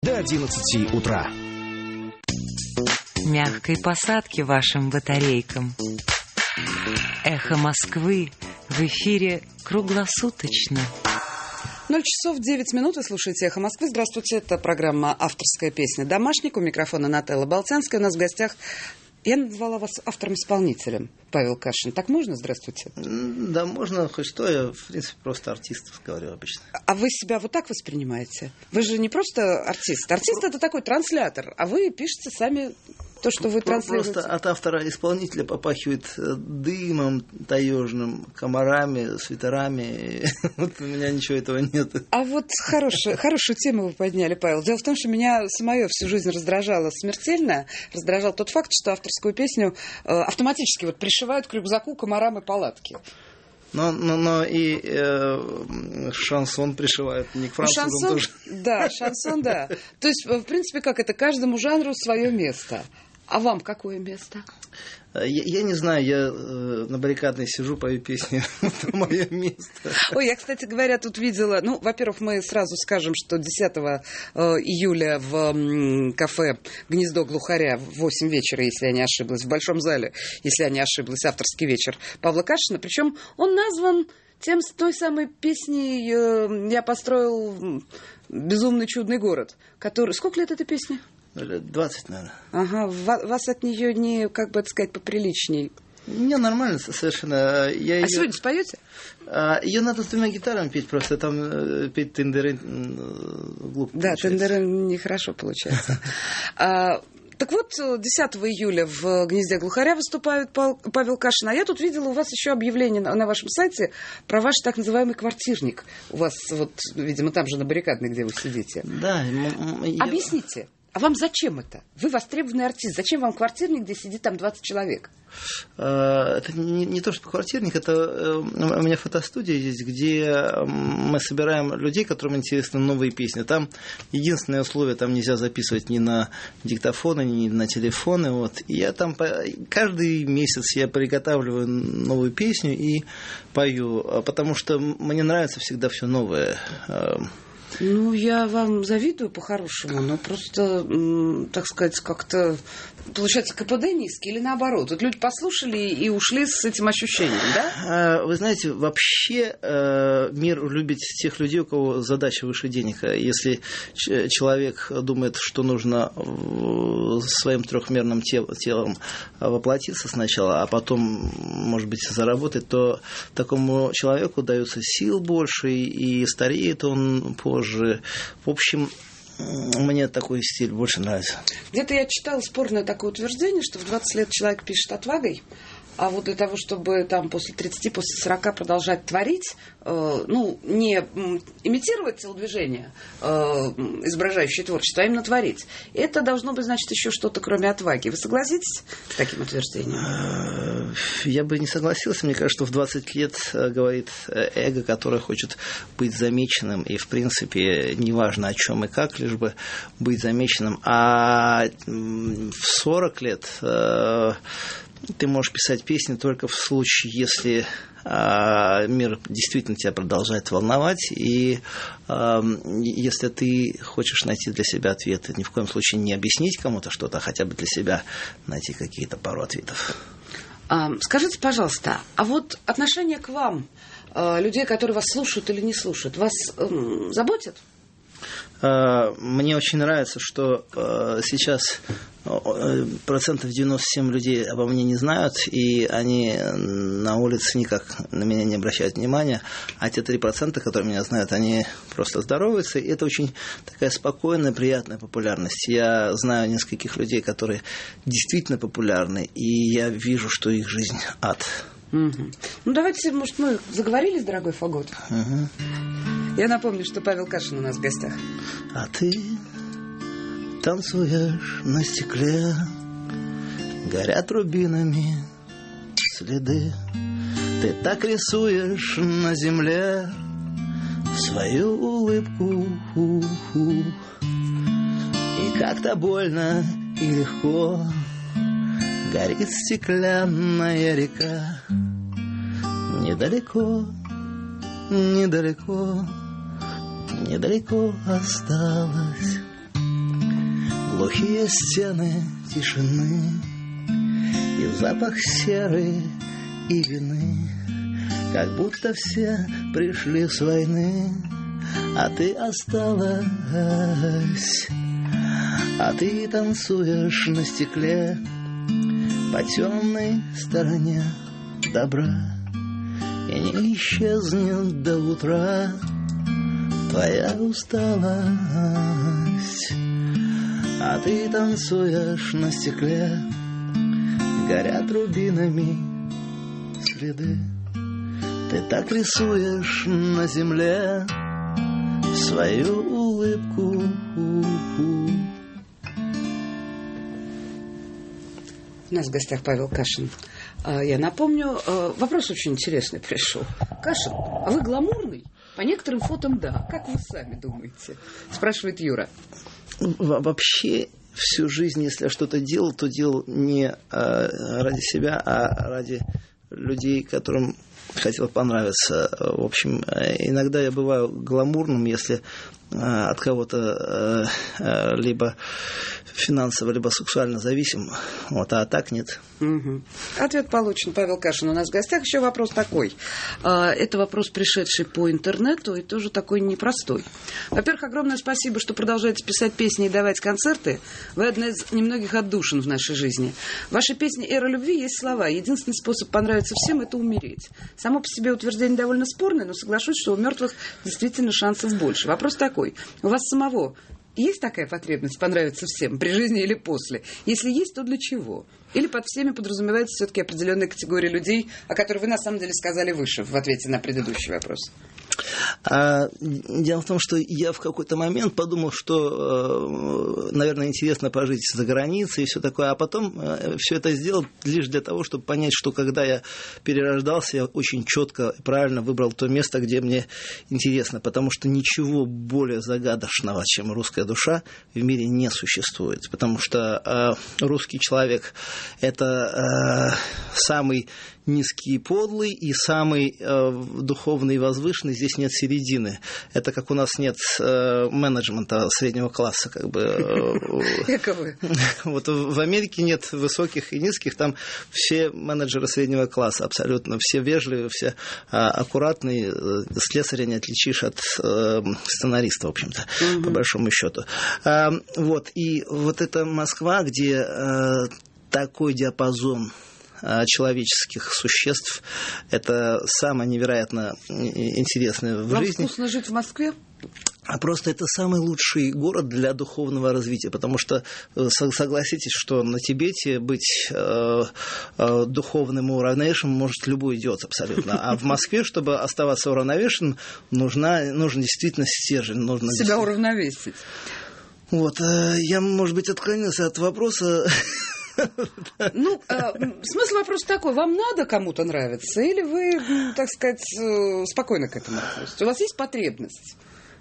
до 11 утра. Мягкой посадки вашим батарейкам. Эхо Москвы в эфире круглосуточно. 0 часов 9 минут. Вы слушаете «Эхо Москвы». Здравствуйте. Это программа «Авторская песня Домашник». У микрофона Нателла Болтянская. У нас в гостях... Я назвала вас автором-исполнителем, Павел Кашин. Так можно? Здравствуйте. Да, можно хоть что. Я, в принципе, просто артист, говорю обычно. А вы себя вот так воспринимаете? Вы же не просто артист. Артист — это такой транслятор, а вы пишете сами то, что вы транслируете. Просто от автора-исполнителя попахивает дымом таежным, комарами, свитерами. Вот у меня ничего этого нет. А вот хорошую тему вы подняли, Павел. Дело в том, что меня самое всю жизнь раздражало смертельно. Раздражал тот факт, что авторскую песню автоматически вот пришивают к рюкзаку, комарам и палатке. Но и шансон пришивают, не к французам тоже. Да, шансон, да. То есть, в принципе, как это, каждому жанру свое место. А вам какое место? Я не знаю, я на баррикадной сижу, пою песни. Это мое место. Ой, я, кстати говоря, тут видела... Ну, во-первых, мы сразу скажем, что 10 июля в кафе «Гнездо глухаря» в 8 вечера, если я не ошиблась, в Большом зале, если я не ошиблась, авторский вечер Павла Кашина. Причем он назван той самой песней «Я построил безумный чудный город». Сколько лет этой песни? 20, наверное. Ага, вас от нее не, как бы это сказать, поприличней. Не, нормально совершенно. Сегодня споете? Ее надо с двумя гитарами петь, просто там петь тендеры глупо. Да, тендеры нехорошо получается. Так вот, 10 июля в «Гнезде глухаря» выступает Павел Кашин. А я тут видела у вас еще объявление на вашем сайте про ваш так называемый квартирник. У вас вот, видимо, там же на баррикадной, где вы сидите. Да. Объясните. А вам зачем это? Вы востребованный артист. Зачем вам квартирник, где сидит там 20 человек? Это не то, что квартирник, это у меня фотостудия есть, где мы собираем людей, которым интересны новые песни. Там единственное условие, там нельзя записывать ни на диктофоны, ни на телефоны. Вот. И я там каждый месяц я приготавливаю новую песню и пою, потому что мне нравится всегда все новое. Ну, я вам завидую по-хорошему, но просто, так сказать, как-то получается КПД низкий или наоборот? Вот люди послушали и ушли с этим ощущением, да? Вы знаете, вообще мир любит тех людей, у кого задача выше денег. Если человек думает, что нужно своим трехмерным телом воплотиться сначала, а потом, может быть, заработать, то такому человеку дается сил больше, и стареет он позже. В общем, мне такой стиль больше нравится. Где-то я читала спорное такое утверждение, что в 20 лет человек пишет отвагой, а вот для того, чтобы там после 30, после 40 продолжать творить, не имитировать телодвижение, изображающее творчество, а именно творить, это должно быть, значит, еще что-то кроме отваги. Вы согласитесь с таким утверждением? Я бы не согласился. Мне кажется, что в 20 лет говорит эго, которое хочет быть замеченным, и, в принципе, неважно о чем и как, лишь бы быть замеченным. А в 40 лет ты можешь писать песни только в случае, если мир действительно тебя продолжает волновать, и если ты хочешь найти для себя ответы, ни в коем случае не объяснить кому-то что-то, а хотя бы для себя найти какие-то пару ответов. Скажите, пожалуйста, а вот отношение к вам, людей, которые вас слушают или не слушают, вас заботит? Мне очень нравится, что сейчас 97% людей обо мне не знают, и они на улице никак на меня не обращают внимания, а те 3%, которые меня знают, они просто здороваются, и это очень такая спокойная, приятная популярность. Я знаю нескольких людей, которые действительно популярны, и я вижу, что их жизнь ад. Угу. Ну, давайте, может, мы заговорили, дорогой Фагот? Угу. Я напомню, что Павел Кашин у нас в гостях. А ты танцуешь на стекле, горят рубинами следы. Ты так рисуешь на земле свою улыбку. И как-то больно и легко горит стеклянная река. Недалеко, недалеко, недалеко осталось глухие стены тишины и запах серы и вины, как будто все пришли с войны, а ты осталась, а ты танцуешь на стекле по темной стороне добра, и не исчезнет до утра твоя усталость, а ты танцуешь на стекле, горят рубинами следы, ты так рисуешь на земле свою улыбку. У нас в гостях Павел Кашин. Я напомню, вопрос очень интересный пришел. Кашин, а вы гламурный? По некоторым фотам да. Как вы сами думаете? Спрашивает Юра. Вообще всю жизнь, если я что-то делал, то делал не ради себя, а ради людей, которым хотел понравиться. В общем, иногда я бываю гламурным, если от кого-то либо финансово, либо сексуально зависим, вот, а так нет. Угу. Ответ получен. Павел Кашин у нас в гостях. Еще вопрос такой. Это вопрос, пришедший по интернету, и тоже такой непростой. Во-первых, огромное спасибо, что продолжаете писать песни и давать концерты. Вы одна из немногих отдушин в нашей жизни. В вашей песне «Эра любви» есть слова: единственный способ понравиться всем – это умереть. Само по себе утверждение довольно спорное, но соглашусь, что у мертвых действительно шансов больше. Вопрос такой. У вас самого есть такая потребность понравиться всем, при жизни или после? Если есть, то для чего? Или под всеми подразумевается все-таки определенная категория людей, о которой вы на самом деле сказали выше в ответе на предыдущий вопрос? Дело в том, что я в какой-то момент подумал, что, наверное, интересно пожить за границей и все такое, а потом все это сделал лишь для того, чтобы понять, что когда я перерождался, я очень четко и правильно выбрал то место, где мне интересно, потому что ничего более загадочного, чем русская душа, в мире не существует, потому что русский человек – это самый низкий и подлый, и самый духовный и возвышенный. Здесь нет середины. Это как у нас нет менеджмента среднего класса. Как бы. Вот в Америке нет высоких и низких. Там все менеджеры среднего класса абсолютно. Все вежливые, все аккуратные. Слесаря не отличишь от сценариста, в общем-то, по большому счету. Вот. И вот эта Москва, где такой диапазон человеческих существ, это самое невероятно интересное в жизни. Вам вкусно жить в Москве? А просто это самый лучший город для духовного развития, потому что согласитесь, что на Тибете быть духовным и уравновешенным может любой идиот абсолютно. А в Москве, чтобы оставаться уравновешенным, нужен действительно стержень. Нужно себя уравновесить. Вот. Я, может быть, отклонился от вопроса. Ну, смысл вопроса такой: вам надо кому-то нравиться, или вы, так сказать, спокойно к этому относитесь? У вас есть потребность?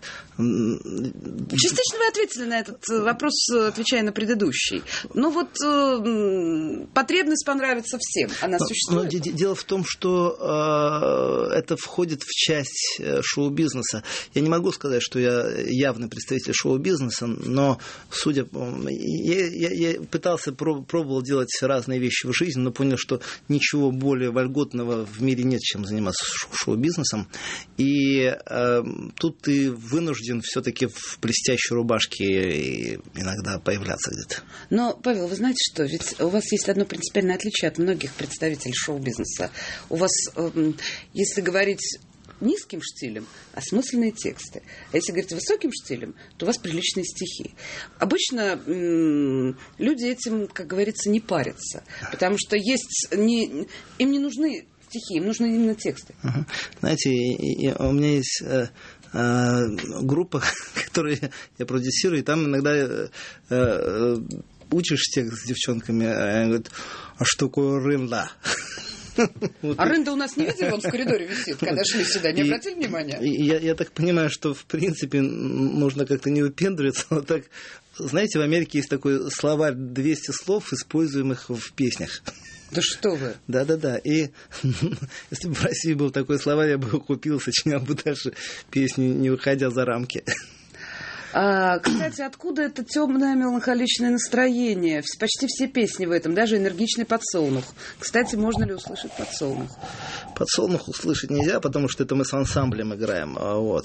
Частично вы ответили на этот вопрос, отвечая на предыдущий. Но вот потребность понравиться всем, она существует? Но дело в том, что это входит в часть шоу-бизнеса. Я не могу сказать, что я явный представитель шоу-бизнеса, но судя по... Я пытался, пробовал делать разные вещи в жизни, но понял, что ничего более вольготного в мире нет, чем заниматься шоу-бизнесом. И тут ты вынужден все-таки в блестящей рубашке иногда появляться где-то. Но, Павел, вы знаете что? Ведь у вас есть одно принципиальное отличие от многих представителей шоу-бизнеса. У вас, если говорить низким штилем, осмысленные тексты. А если говорить высоким штилем, то у вас приличные стихи. Обычно люди этим, как говорится, не парятся. Потому что им не нужны стихи, им нужны именно тексты. Знаете, у меня есть группа, которую я продюсирую, и там иногда учишь текст с девчонками, они говорят: а что такое рында? А рында у нас не видели, он в коридоре висит, когда шли сюда, не обратили внимания? Я так понимаю, что в принципе нужно как-то не выпендриваться, но так, знаете, в Америке есть такой словарь 200 слов, используемых в песнях. Да что вы? Да. И если бы в России был такой словарь, я бы его купил, сочинял бы дальше песни, не выходя за рамки. Кстати, откуда это темное меланхоличное настроение? Почти все песни в этом, даже «Энергичный подсолнух». Кстати, можно ли услышать подсолнух? Подсолнух услышать нельзя, потому что это мы с ансамблем играем. Вот.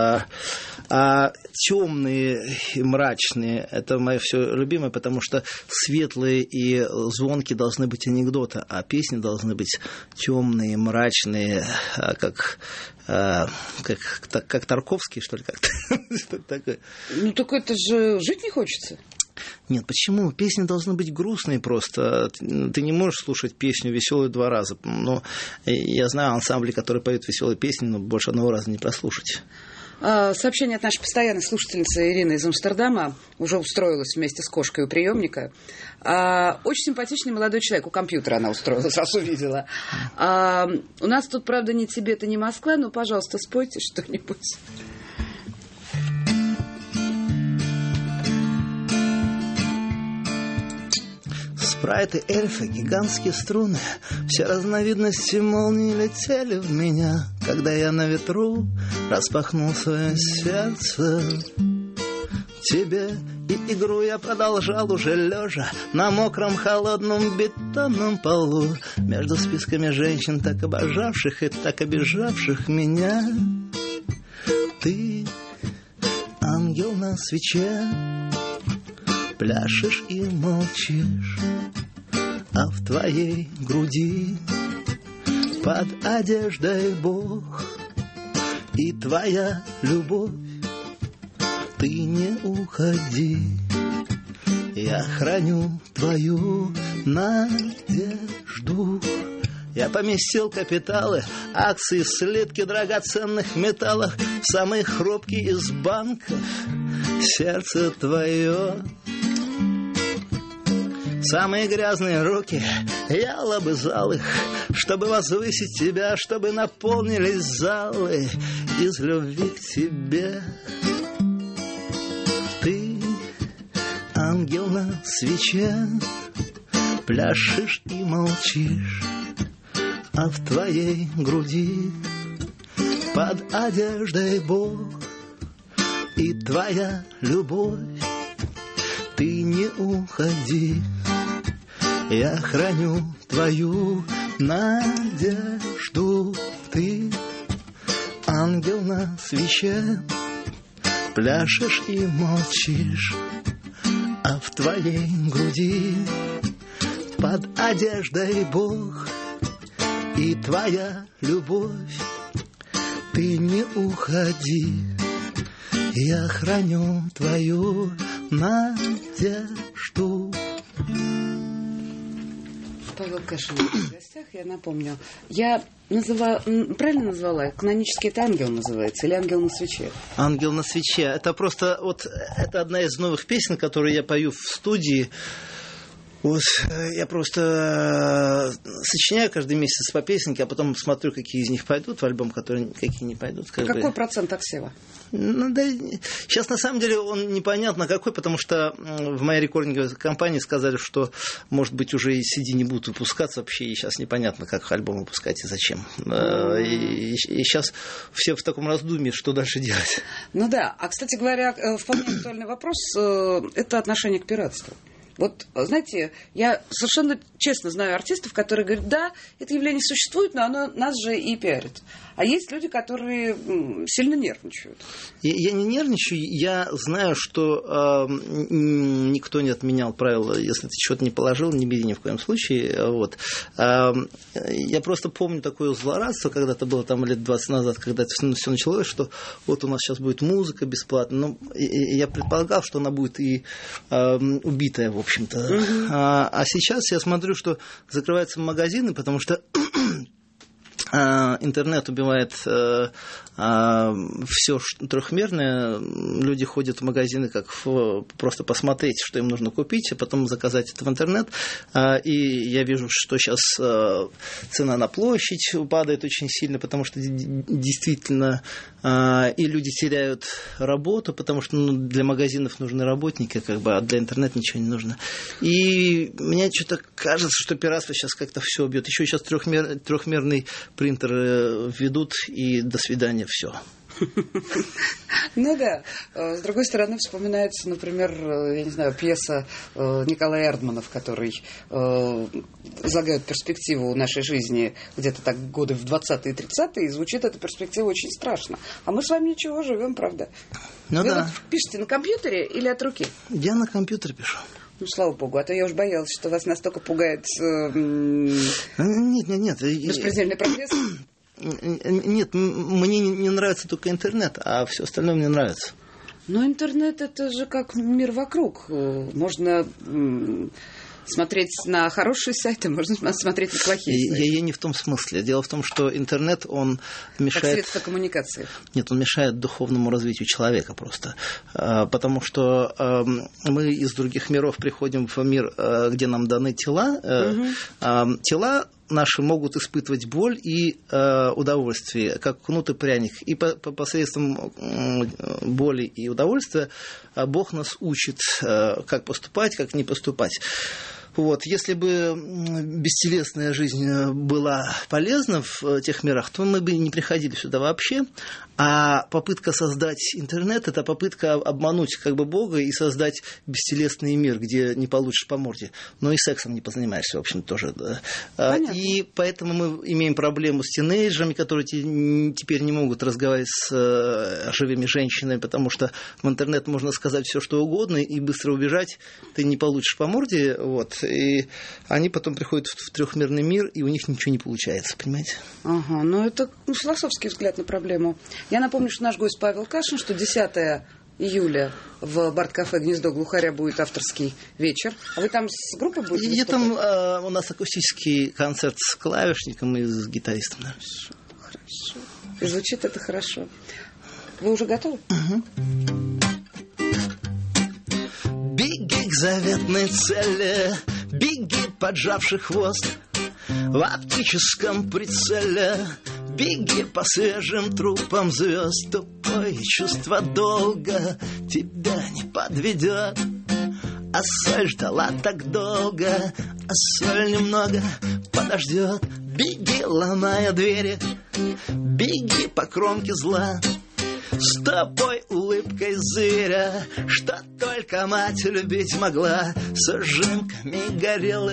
Темные и мрачные – это мое все любимое, потому что светлые и звонкие должны быть анекдоты, а песни должны быть темные, мрачные, как Тарковский, что ли, как-то. Что-то такое. Ну, так это же жить не хочется. Нет, почему? Песни должны быть грустные просто. Ты не можешь слушать песню веселую 2 раза. Но я знаю ансамбли, которые поют веселые песни, но больше 1 раза не прослушать. Сообщение от нашей постоянной слушательницы Ирины из Амстердама. Уже устроилась вместе с кошкой у приемника. Очень симпатичный молодой человек. У компьютера она устроилась, раз увидела. У нас тут, правда, ни Тибет, ни Москва, но, пожалуйста, спойте что-нибудь. Спрайты, эльфы, гигантские струны, все разновидности молний летели в меня, когда я на ветру распахнул свое сердце. Тебе и игру я продолжал уже лежа на мокром холодном бетонном полу, между списками женщин, так обожавших и так обижавших меня. Ты ангел на свече, пляшешь и молчишь, а в твоей груди под одеждой Бог и твоя любовь. Ты не уходи, я храню твою надежду. Я поместил капиталы, акции, слитки драгоценных металлов в самый хрупкий из банков. Сердце твое, самые грязные руки я лобызал их, чтобы возвысить тебя, чтобы наполнились залы из любви к тебе. Ты ангел на свече, пляшешь и молчишь, а в твоей груди под одеждой Бог и твоя любовь. Ты не уходи, я храню твою надежду. Ты ангел на свече, пляшешь и молчишь, а в твоей груди под одеждой Бог и твоя любовь. Ты не уходи, я храню твою надежду. Павел Кашин в гостях, я напомню. Я правильно назвала? Канонический это ангел называется или ангел на свече? Ангел на свече. Это просто вот это одна из новых песен, которые я пою в студии. Вот, я просто сочиняю каждый месяц по песенке, а потом смотрю, какие из них пойдут в альбом, какие не пойдут. Какой процент отсева? Ну, да, сейчас на самом деле он непонятно какой, потому что в моей рекординговой компании сказали, что, может быть, уже и CD не будут выпускаться вообще, и сейчас непонятно, как альбом выпускать и зачем. И сейчас все в таком раздумье, что дальше делать. Ну да, а, кстати говоря, вполне актуальный вопрос – это отношение к пиратству. Вот, знаете, я совершенно честно знаю артистов, которые говорят, да, это явление существует, но оно нас же и пиарит. А есть люди, которые сильно нервничают. Я не нервничаю, я знаю, что никто не отменял правила, если ты что-то не положил, не бери ни в коем случае. Вот. Я просто помню такое злорадство, когда-то было там лет 20 назад, когда это все началось, что вот у нас сейчас будет музыка бесплатно. Но я предполагал, что она будет и убитая, в общем-то. Угу. А сейчас я смотрю, что закрываются магазины, потому что интернет убивает все трехмерное. Люди ходят в магазины как просто посмотреть, что им нужно купить, а потом заказать это в интернет. И я вижу, что сейчас цена на площадь падает очень сильно, потому что действительно и люди теряют работу, потому что для магазинов нужны работники, а для интернета ничего не нужно. И мне что-то кажется, что пиратство сейчас как-то все убьет. Еще сейчас трехмерный принтер введут, и до свидания, все. Ну да. С другой стороны, вспоминается, например, я не знаю, пьеса Николая Эрдмана, который излагает перспективу нашей жизни где-то так годы в 20-е и 30-е, и звучит эта перспектива очень страшно. А мы с вами ничего, живем, правда? Ну Вы да. вот пишете на компьютере или от руки? Я на компьютере пишу. Ну, слава богу, а то я уж боялась, что вас настолько пугает Нет. беспредельный прогресс. Нет, мне не нравится только интернет, а все остальное мне нравится. Но интернет — это же как мир вокруг. Можно смотреть на хорошие сайты, можно смотреть на плохие сайты. Я не в том смысле. Дело в том, что интернет, он мешает... Как средство коммуникации. Нет, он мешает духовному развитию человека просто. Потому что мы из других миров приходим в мир, где нам даны тела. Тела наши могут испытывать боль и удовольствие, как кнут и пряник. И посредством боли и удовольствия Бог нас учит, как поступать, как не поступать. Вот. Если бы бестелесная жизнь была полезна в тех мирах, то мы бы не приходили сюда вообще. А попытка создать интернет – это попытка обмануть как бы Бога и создать бестелесный мир, где не получишь по морде. Но и сексом не позанимаешься, в общем, тоже. Да. И поэтому мы имеем проблему с тинейджерами, которые теперь не могут разговаривать с живыми женщинами, потому что в интернет можно сказать все, что угодно, и быстро убежать ты не получишь по морде. Вот. И они потом приходят в трехмерный мир, и у них ничего не получается, понимаете? Ага, ну это философский взгляд на проблему. Я напомню, что наш гость Павел Кашин, что 10 июля в Барт-кафе «Гнездо глухаря» будет авторский вечер. А вы там с группой будете выступать? Там у нас акустический концерт с клавишником и с гитаристом. Да. Хорошо. И звучит это хорошо. Вы уже готовы? Угу. Беги к заветной цели, беги, поджавший хвост, в оптическом прицеле. Беги по свежим трупам звезд, тупое чувство долга тебя не подведет. А соль ждала так долго, а соль немного подождет. Беги, ломая двери, беги по кромке зла, с тобой улыбкой зверя, что только мать любить могла, с ужимками горелых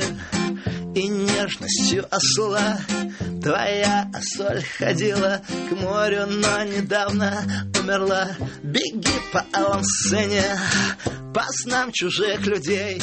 и нежностью осла. Твоя соль ходила к морю, но недавно умерла. Беги по авансцене, по снам чужих людей.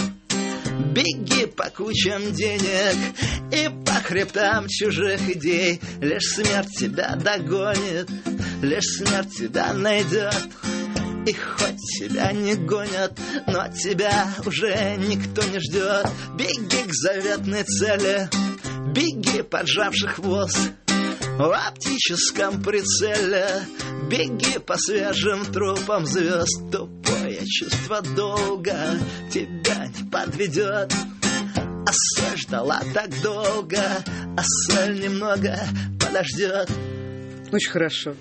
Беги по кучам денег и по хребтам чужих идей. Лишь смерть тебя догонит, лишь смерть тебя найдет. И хоть тебя не гонят, но тебя уже никто не ждет. Беги к заветной цели, беги, поджавший хвост, в оптическом прицеле. Беги по свежим трупам звезд, тупое чувство долга тебя не подведет. А соль ждала так долго, а соль немного подождет. Очень хорошо.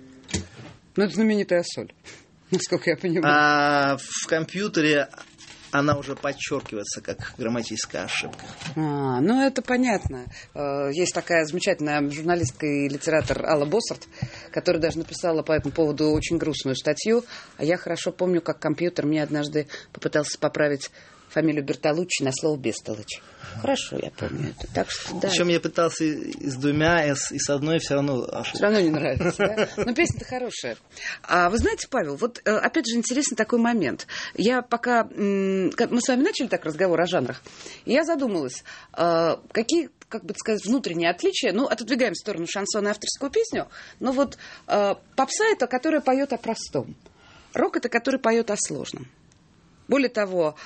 Ну, это знаменитая соль, насколько я понимаю. А в компьютере она уже подчеркивается как грамматическая ошибка. Ну, это понятно. Есть такая замечательная журналистка и литератор Алла Боссарт, которая даже написала по этому поводу очень грустную статью. А я хорошо помню, как компьютер мне однажды попытался поправить фамилию Бертолуччи на слово Бестолочь. Хорошо, я помню это. Так что, да. Причем я пытался и с двумя, и с одной, все равно ошибка. Все равно не нравится, да? Но песня-то хорошая. А вы знаете, Павел, вот опять же интересный такой момент. Я пока... Мы с вами начали так разговор о жанрах, и я задумалась, какие, как бы сказать, внутренние отличия. Ну, отодвигаем в сторону шансона и авторскую песню. Но вот попса — это которая поет о простом. Рок — это который поет о сложном. Более того,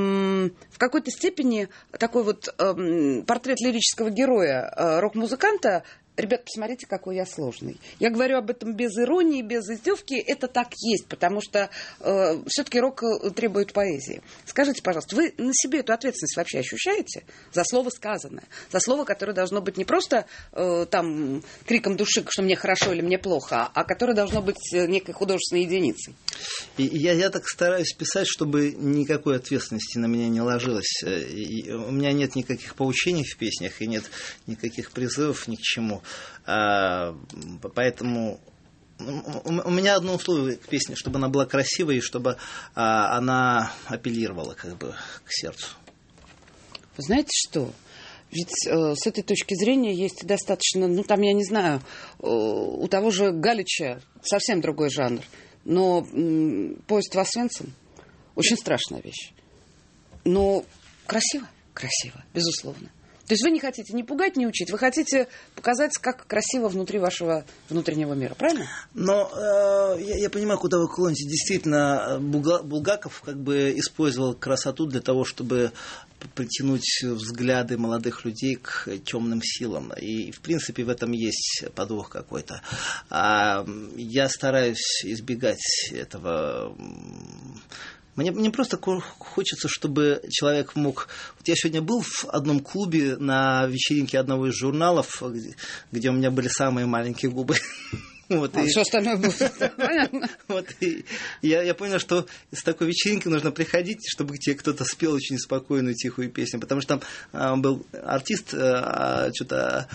в какой-то степени такой вот портрет лирического героя, рок-музыканта. Ребят, посмотрите, какой я сложный. Я говорю об этом без иронии, без издевки. Это так есть, потому что все-таки рок требует поэзии. Скажите, пожалуйста, вы на себе эту ответственность вообще ощущаете за слово сказанное? За слово, которое должно быть не просто там криком души, что мне хорошо или мне плохо, а которое должно быть некой художественной единицей? И я так стараюсь писать, чтобы никакой ответственности на меня не ложилось. И у меня нет никаких поучений в песнях, и нет никаких призывов ни к чему. Поэтому У меня одно условие к песне, чтобы она была красивой и чтобы она апеллировала как бы к сердцу. Вы знаете что? Ведь с этой точки зрения есть достаточно, ну там, я не знаю, у того же Галича совсем другой жанр. Но «Поезд в Освенцим» очень страшная вещь. Но красиво, безусловно. То есть вы не хотите ни пугать, ни учить. Вы хотите показать, как красиво внутри вашего внутреннего мира, правильно? Но я понимаю, куда вы клоните. Действительно, Булгаков как бы использовал красоту для того, чтобы притянуть взгляды молодых людей к темным силам. И, в принципе, в этом есть подвох какой-то. Я стараюсь избегать этого. Мне просто хочется, чтобы человек мог... Вот я сегодня был в одном клубе на вечеринке одного из журналов, где у меня были самые маленькие губы. Вот, все остальное будет. Понятно. Вот, и я понял, что с такой вечеринки нужно приходить, чтобы тебе кто-то спел очень спокойную, тихую песню. Потому что там был артист, что-то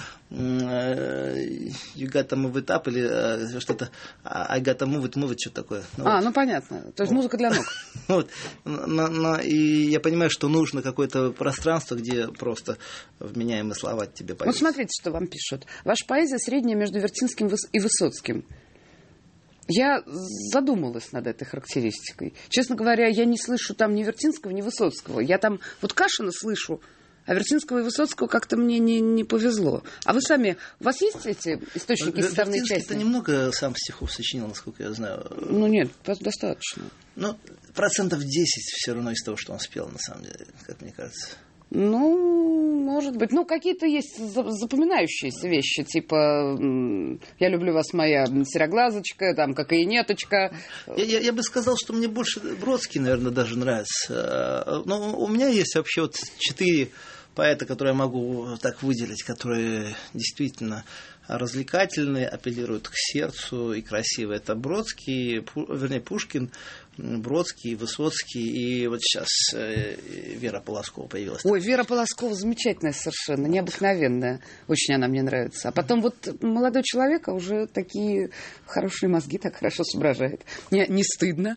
You got to move it up или что-то I got to move it, что-то такое. Ну понятно. То есть музыка для ног. Вот. И я понимаю, что нужно какое-то пространство, где просто вменяемые слова тебе поют. Вот смотрите, что вам пишут. Ваша поэзия средняя между Вертинским и Высоцким. Я задумалась над этой характеристикой. Честно говоря, я не слышу там ни Вертинского, ни Высоцкого. Я там вот Кашина слышу, а Вертинского и Высоцкого как-то мне не повезло. А вы сами, у вас есть эти источники составной части? Вертинский-то немного сам стихов сочинил, насколько я знаю. Ну нет, достаточно. Ну, 10% все равно из того, что он спел, на самом деле, как мне кажется. Ну, может быть. Ну, какие-то есть запоминающиеся вещи, типа «Я люблю вас, моя сероглазочка», там «Кокаинеточка». Я бы сказал, что мне больше Бродский, наверное, даже нравится. Но у меня есть вообще вот 4 поэта, которые я могу так выделить, которые действительно развлекательные, апеллируют к сердцу и красивые. Это Бродский, Пушкин, Бродский, Высоцкий и вот сейчас Вера Полоскова появилась. Ой, Вера Полоскова замечательная совершенно, необыкновенная. Очень она мне нравится. А потом вот молодой человек, а уже такие хорошие мозги, так хорошо соображает. Не стыдно.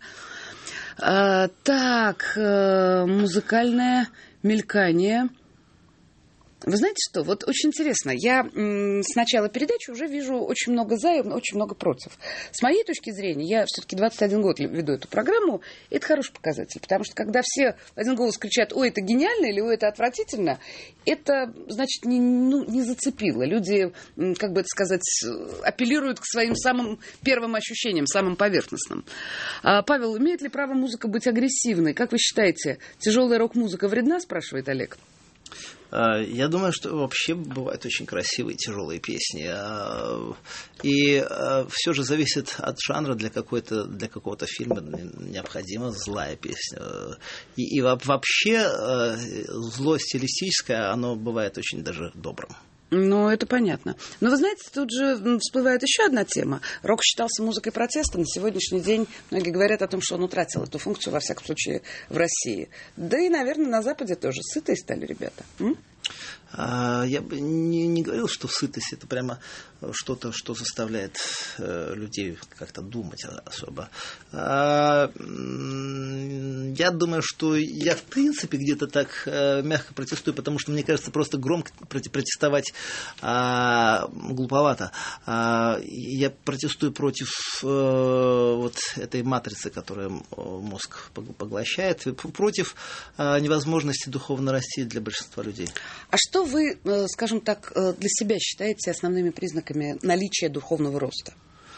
Так, музыкальное мелькание. Вы знаете что, вот очень интересно, я с начала передачи уже вижу очень много за и очень много против. С моей точки зрения, я все-таки 21 год веду эту программу, и это хороший показатель, потому что когда все в один голос кричат «Ой, это гениально» или «Ой, это отвратительно», это, значит, не зацепило. Люди, как бы это сказать, апеллируют к своим самым первым ощущениям, самым поверхностным. Павел, имеет ли право музыка быть агрессивной? Как вы считаете, тяжелая рок-музыка вредна, спрашивает Олег? Я думаю, что вообще бывают очень красивые тяжелые песни. И все же зависит от жанра. Для какого-то фильма необходима злая песня. И вообще зло стилистическое, оно бывает очень даже добрым. Ну, это понятно. Но вы знаете, тут же всплывает еще одна тема. Рок считался музыкой протеста. На сегодняшний день многие говорят о том, что он утратил эту функцию, во всяком случае, в России. Да и, наверное, на Западе тоже. Сытые стали ребята. Я бы не говорил, что сытость – это прямо что-то, что заставляет людей как-то думать особо. Я думаю, что я в принципе где-то так мягко протестую, потому что, мне кажется, просто громко протестовать глуповато. Я протестую против вот этой матрицы, которую мозг поглощает, против невозможности духовно расти для большинства людей. А что вы, скажем так, для себя считаете основными признаками наличия духовного роста?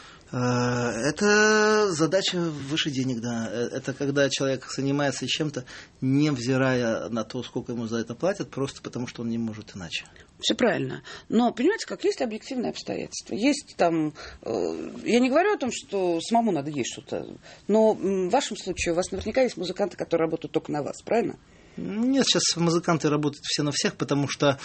Это задача выше денег, да. Это когда человек занимается чем-то, невзирая на то, сколько ему за это платят, просто потому что он не может иначе. Все правильно. Но, понимаете, как есть объективные обстоятельства. Есть там... Я не говорю о том, что самому надо есть что-то. Но в вашем случае у вас наверняка есть музыканты, которые работают только на вас, правильно? Нет, сейчас музыканты работают все на всех, потому что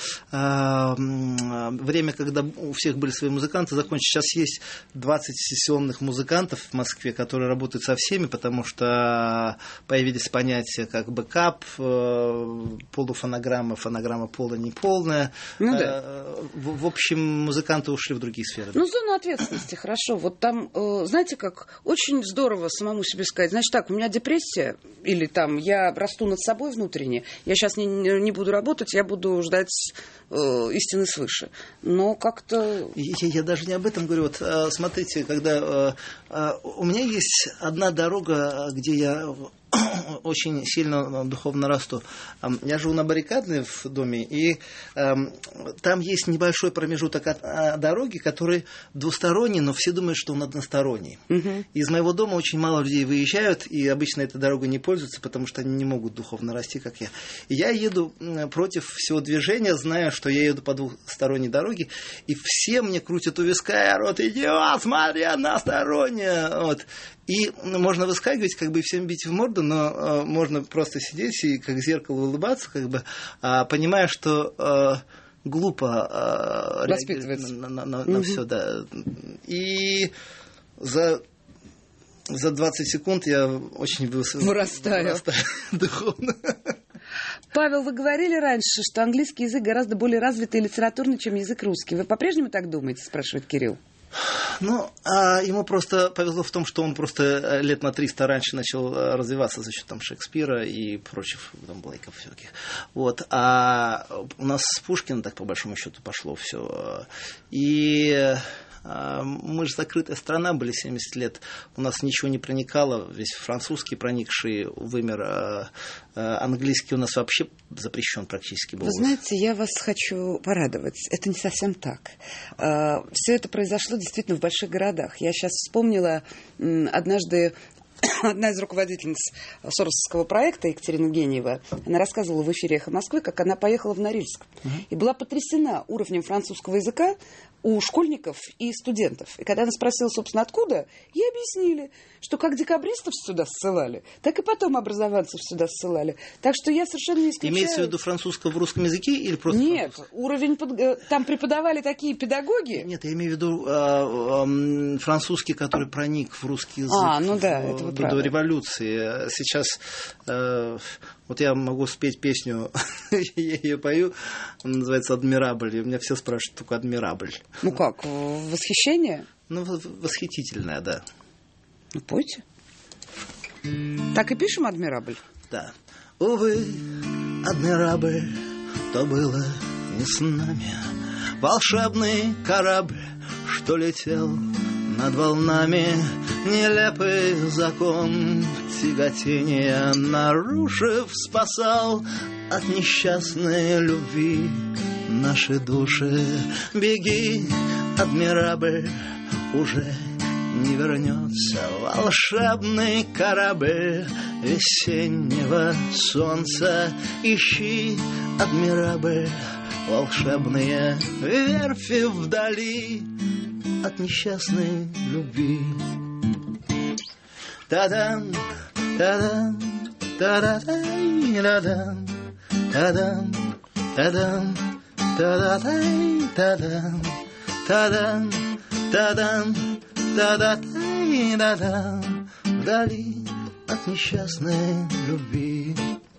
время, когда у всех были свои музыканты, закончилось. Сейчас есть 20 сессионных музыкантов в Москве, которые работают со всеми, потому что появились понятия как бэкап, полуфонограмма, фонограмма поло-неполная. Ну, да. В общем, музыканты ушли в другие сферы. Ну, зона ответственности, хорошо. Вот там, знаете, как очень здорово самому себе сказать, значит так, у меня депрессия, или там я расту над собой внутренне, я сейчас не буду работать, я буду ждать истины свыше. Но как-то... Я даже не об этом говорю. Вот смотрите, когда у меня есть одна дорога, где я очень сильно духовно расту. Я живу на Баррикадной в доме, и там есть небольшой промежуток от дороги, который двусторонний, но все думают, что он односторонний. Угу. Из моего дома очень мало людей выезжают, и обычно этой дорогой не пользуются, потому что они не могут духовно расти, как я. И я еду против всего движения, зная, что я еду по двусторонней дороге, и все мне крутят у виска, рот, идиот, смотри, односторонняя. Вот. И можно выскакивать, как бы всем бить в морду, но можно просто сидеть и как зеркало улыбаться, как бы, понимая, что глупо реагировать на все, да. И за 20 секунд я очень вырастаю духовно. Павел, вы говорили раньше, что английский язык гораздо более развитый и литературный, чем язык русский. Вы по-прежнему так думаете, спрашивает Кирилл? Ну, ему просто повезло в том, что он просто лет на 300 раньше начал развиваться за счет там Шекспира и прочих там Блейков всяких. Вот. А у нас с Пушкина так по большому счету пошло все. И мы же закрытая страна были 70 лет. У нас ничего не проникало. Весь французский проникший вымер. Английский у нас вообще запрещен практически был. Вы знаете, я вас хочу порадовать. Это не совсем так. Все это произошло действительно в больших городах. Я сейчас вспомнила однажды одна из руководительниц Соросовского проекта, Екатерина Гениева, она рассказывала в эфире «Эхо Москвы», как она поехала в Норильск. И была потрясена уровнем французского языка у школьников и студентов. И когда она спросила, собственно, откуда, ей объяснили, что как декабристов сюда ссылали, так и потом образованцев сюда ссылали. Так что я совершенно не исключаю... Имеется в виду французского в русском языке или просто... Нет, уровень... Там преподавали такие педагоги... Нет, я имею в виду французский, который проник в русский язык ну да, это вы правы. До революции. Сейчас... Вот я могу спеть песню, я ее пою, она называется «Адмирабль», и у меня все спрашивают только «Адмирабль». Ну как, восхищение? Ну, восхитительное, да. Ну, пойте. Так и пишем «Адмирабль». Да. Увы, адмирабль, то было не с нами. Волшебный корабль, что летел над волнами, нелепый закон тяготения нарушив, спасал от несчастной любви наши души. Беги, адмирабль, уже не вернется волшебный корабль весеннего солнца. Ищи, адмирабль, волшебные верфи вдали от несчастной любви. Та-дам, та-дам, та-да-дай-да-дам, та-дам, та-дам, та-да-дай-да-дам, та-дам, та-дам, та-да-дай-да-дам, вдали от несчастной любви.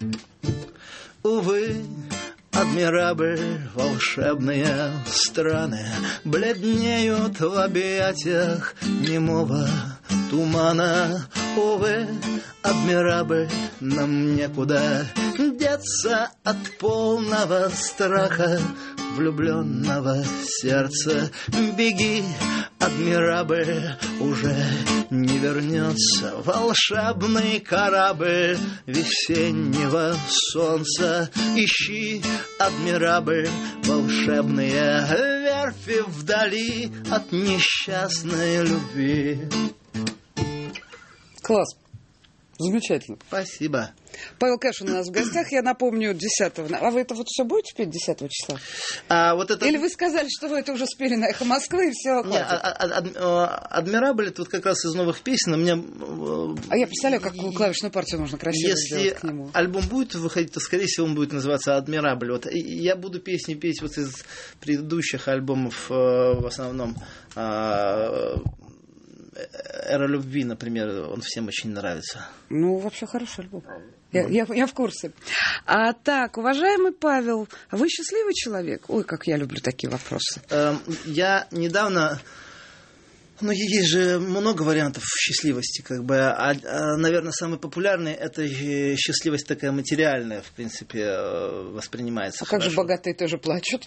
Увы, адмирабль, волшебные страны бледнеют в объятиях немого тумана. Увы, адмирабль, нам некуда деться от полного страха влюбленного сердца. Беги, адмирабль, уже не вернется волшебный корабль весеннего солнца. Ищи, адмирабль, волшебные верфи вдали от несчастной любви. Класс. Замечательно. Спасибо. Павел Кашин у нас в гостях, я напомню, 10-го. А вы это вот все будете петь 10 числа? Вот это... Или вы сказали, что вы это уже спели на «Эхо Москвы» и все, хватит? «Адмирабель» это вот как раз из новых песен. У меня... А я представляю, какую клавишную партию можно красиво сделать к нему. Если альбом будет выходить, то, скорее всего, он будет называться «Адмирабель». Вот. И я буду песни петь вот из предыдущих альбомов, в основном «Эра любви», например, он всем очень нравится. Ну, вообще хороший альбом. Я в курсе. А так, уважаемый Павел, вы счастливый человек? Ой, как я люблю такие вопросы. Я недавно... Ну, есть же много вариантов счастливости, как бы. Наверное, самый популярный — это счастливость такая материальная, в принципе, воспринимается. А хорошо. Как же богатые тоже плачут?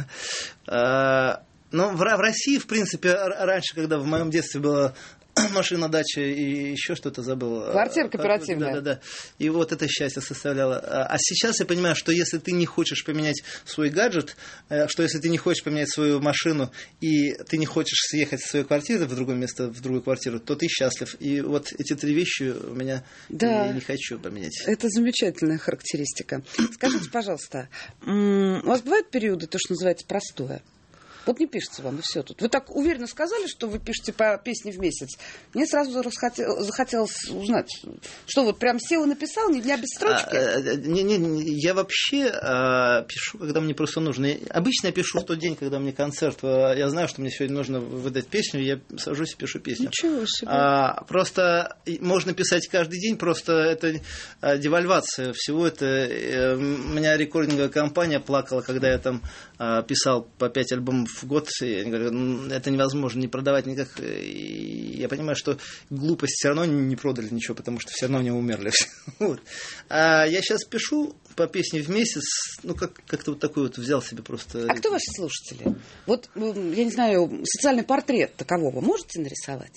Ну, в России, в принципе, раньше, когда в моем детстве была машина, дача и еще что-то забыл. Квартира кооперативная. Да. И вот это счастье составляло. А сейчас я понимаю, что если ты не хочешь поменять свой гаджет, что если ты не хочешь поменять свою машину, и ты не хочешь съехать со своей квартиры в другое место, в другую квартиру, то ты счастлив. И вот эти три вещи у меня я не хочу поменять. Это замечательная характеристика. Скажите, пожалуйста, у вас бывают периоды, то, что называется, простое? Вот не пишется вам, и все тут. Вы так уверенно сказали, что вы пишете по песне в месяц. Мне сразу захотелось узнать, что вот прям сел и написал, ни дня без строчки? Я вообще пишу, когда мне просто нужно. Обычно я пишу в тот день, когда мне концерт. Я знаю, что мне сегодня нужно выдать песню, я сажусь и пишу песню. Ничего себе. Просто можно писать каждый день, просто это девальвация всего. Это у меня рекординговая компания плакала, когда я там писал по 5 альбомов в год, и они говорят, это невозможно не продавать никак. И я понимаю, что глупость, все равно не продали ничего, потому что все равно не умерли. Вот. А я сейчас пишу по песне в месяц, ну как-то вот такой вот взял себе просто. А кто ваши слушатели? Вот, я не знаю, социальный портрет такового можете нарисовать?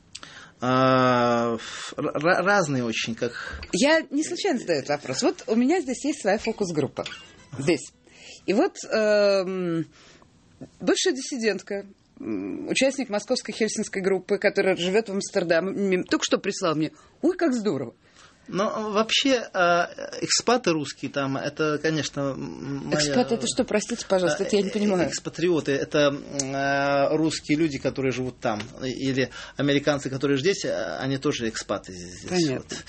Разные очень, как... Я не случайно задаю этот вопрос. Вот у меня здесь есть своя фокус-группа. Здесь. И вот бывшая диссидентка, участник московской хельсинской группы, которая живет в Амстердаме, только что прислала мне: ой, как здорово. Но вообще экспаты русские там, это, конечно, Экспаты, это что, простите, пожалуйста, это я не понимаю. Экспатриоты, это русские люди, которые живут там, или американцы, которые здесь, они тоже экспаты здесь. Понятно. Вот.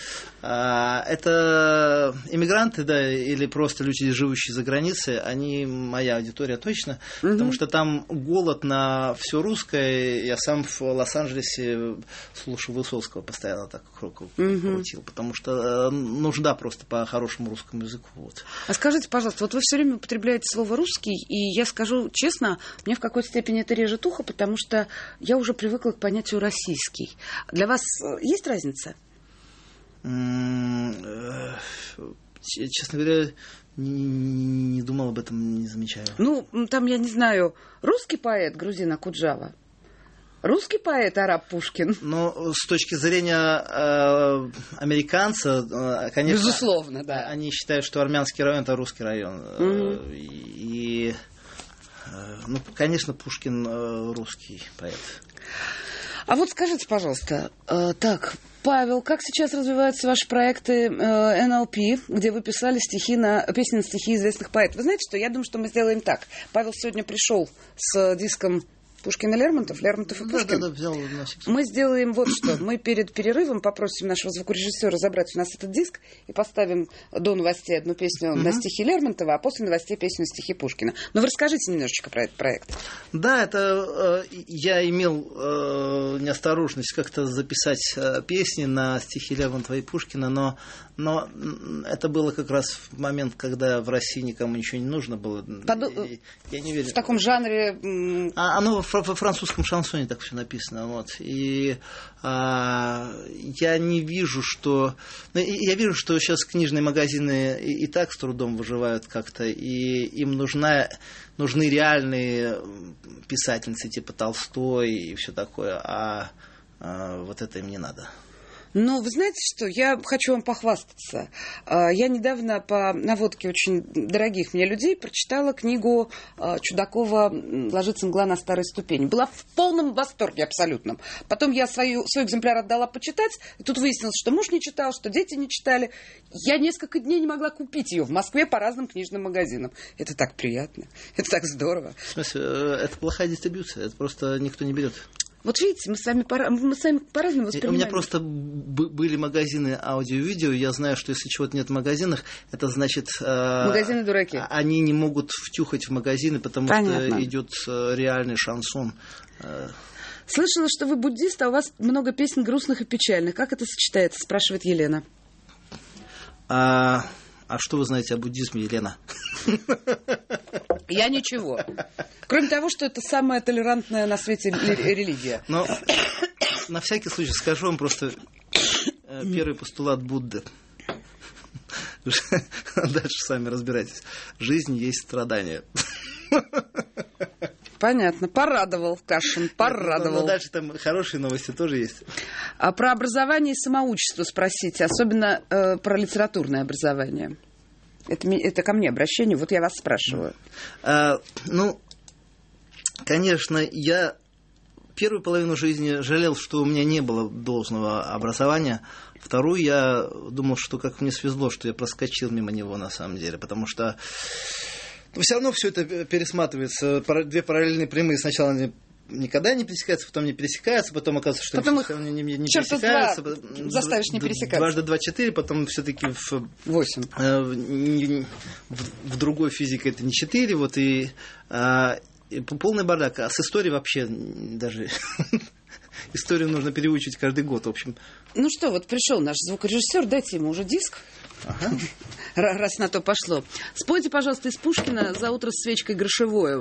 Это иммигранты, да, или просто люди, живущие за границей, они моя аудитория точно, потому что там голод на все русское. Я сам в Лос-Анджелесе слушал Высоцкого, постоянно так крутил, потому что нужда просто по хорошему русскому языку. Вот. А скажите, пожалуйста, вот вы все время употребляете слово «русский», и я скажу честно, мне в какой-то степени это режет ухо, потому что я уже привыкла к понятию «российский». Для вас есть разница? Честно говоря, не думал об этом, не замечаю. Ну, там, я не знаю, русский поэт Грузин Акуджава, русский поэт араб Пушкин. Но с точки зрения американца, конечно... Безусловно, да. Они считают, что Армянский район – это русский район. И, ну, конечно, Пушкин русский поэт. А вот скажите, пожалуйста, так, Павел, как сейчас развиваются ваши проекты НЛП, где вы писали песни на стихи известных поэтов? Вы знаете, что я думаю, что мы сделаем так. Павел сегодня пришел с диском Пушкин и Лермонтов, Лермонтов и Пушкин. Да, взял Мы сделаем вот что. Мы перед перерывом попросим нашего звукорежиссера забрать у нас этот диск и поставим до новостей одну песню на стихи Лермонтова, а после новостей песню на стихи Пушкина. Но вы расскажите немножечко про этот проект. Да, это я имел неосторожность как-то записать песни на стихи Лермонтова и Пушкина, но это было как раз в момент, когда в России никому ничего не нужно было. Я не верю. В таком жанре... Оно во французском шансоне так все написано. Вот. И я не вижу, что... Я вижу, что сейчас книжные магазины и так с трудом выживают как-то, и им нужны реальные писательницы типа Толстой и все такое, а вот это им не надо. Ну, вы знаете что, я хочу вам похвастаться. Я недавно по наводке очень дорогих мне людей прочитала книгу Чудакова «Ложится мгла на старой ступени». Была в полном восторге абсолютном. Потом я свой экземпляр отдала почитать, и тут выяснилось, что муж не читал, что дети не читали. Я несколько дней не могла купить ее в Москве по разным книжным магазинам. Это так приятно, это так здорово. В смысле, это плохая дистрибьюция, это просто никто не берет. Вот видите, мы с вами по-разному воспринимаем. У меня просто были магазины аудио-видео, я знаю, что если чего-то нет в магазинах, это значит... Магазины дураки. Они не могут втюхать в магазины, потому Понятно. что идет реальный шансон. Слышала, что вы буддист, а у вас много песен грустных и печальных. Как это сочетается, спрашивает Елена. А что вы знаете о буддизме, Елена? Я ничего. Кроме того, что это самая толерантная на свете религия. Но на всякий случай скажу вам просто первый постулат Будды. Дальше сами разбирайтесь. Жизнь есть страдание. Понятно. Порадовал, Кашин, порадовал. Но дальше там хорошие новости тоже есть. А про образование и самоучество спросите, особенно про литературное образование. Это ко мне обращение, вот я вас спрашиваю. Ну, конечно, я первую половину жизни жалел, что у меня не было должного образования. Вторую я думал, что как мне свезло, что я проскочил мимо него на самом деле, потому что все равно все это пересматривается. Две параллельные прямые сначала они никогда не пересекаются, потом не пересекаются, потом оказывается, что потом они не пересекаются. Заставишь не пересекаться. Дважды два 4, потом все-таки в 8. В другой физике это не 4, вот и полный бардак. А с историей вообще даже историю нужно переучивать каждый год, в общем. Ну что, вот пришел наш звукорежиссер, дайте ему уже диск. Ага. Раз на то пошло. Спойте, пожалуйста, из Пушкина «За утро с свечкой грошевую».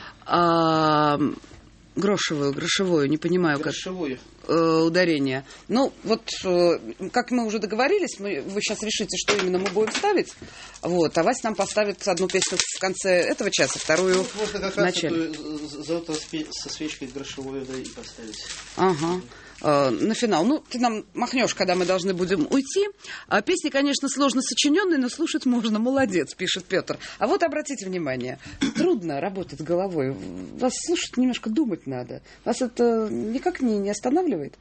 Грошевую, не понимаю, как ударение. Ну, вот, как мы уже договорились, вы сейчас решите, что именно мы будем ставить. Вот, а Вася нам поставит одну песню в конце этого часа, вторую в начале. За утро со свечкой грошевую, да, и поставить. Ага. На финал. Ну, ты нам махнешь, когда мы должны будем уйти. Песни, конечно, сложно сочиненные, но слушать можно. Молодец, пишет Петр. А вот обратите внимание, трудно работать головой. Вас слушать немножко думать надо. Вас это никак не останавливает?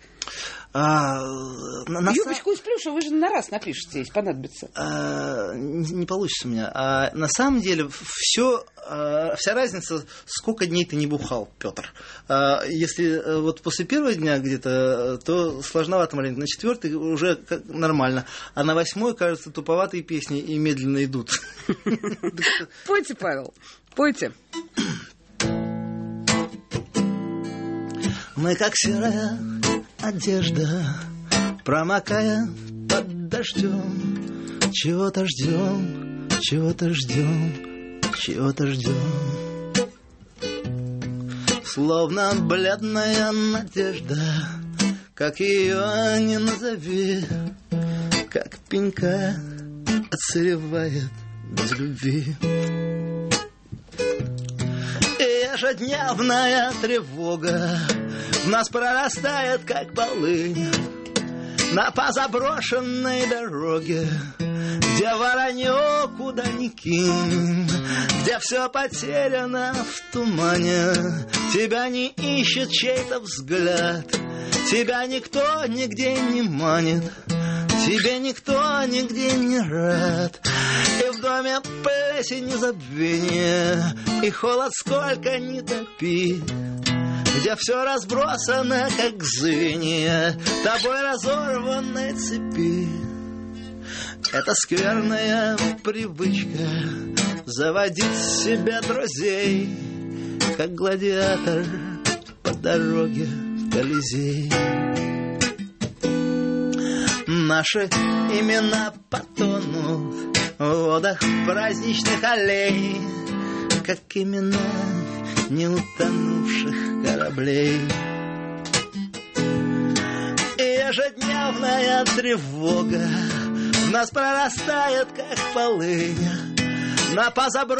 Юбочку из плюша вы же на раз напишите, если понадобится. Не получится у меня. На самом деле вся разница, сколько дней ты не бухал, Петр. Если вот после первого дня где-то, то сложновато маленько. На 4-й уже нормально. А на 8-й, кажется, туповатые песни и медленно идут. Пойте, Павел, пойте. Мы как серая одежда, промокая под дождем, чего-то ждем, чего-то ждем, чего-то ждем. Словно бледная надежда, как ее не назови, как пенька отсыревает без любви. Ежедневная тревога в нас прорастает, как полынь на позаброшенной дороге, где воронье куда ни кинь, где все потеряно в тумане. Тебя не ищет чей-то взгляд, тебя никто нигде не манит, тебе никто нигде не рад. И в доме плесень и забвение, и холод сколько ни топи, где все разбросано, как звенья тобой разорванной цепи. Это скверная привычка заводить себе друзей, как гладиатор по дороге в Колизей. Наши имена потонут в водах праздничных аллей, как имена неутонувших кораблей. И ежедневная тревога в нас прорастает, как полынь на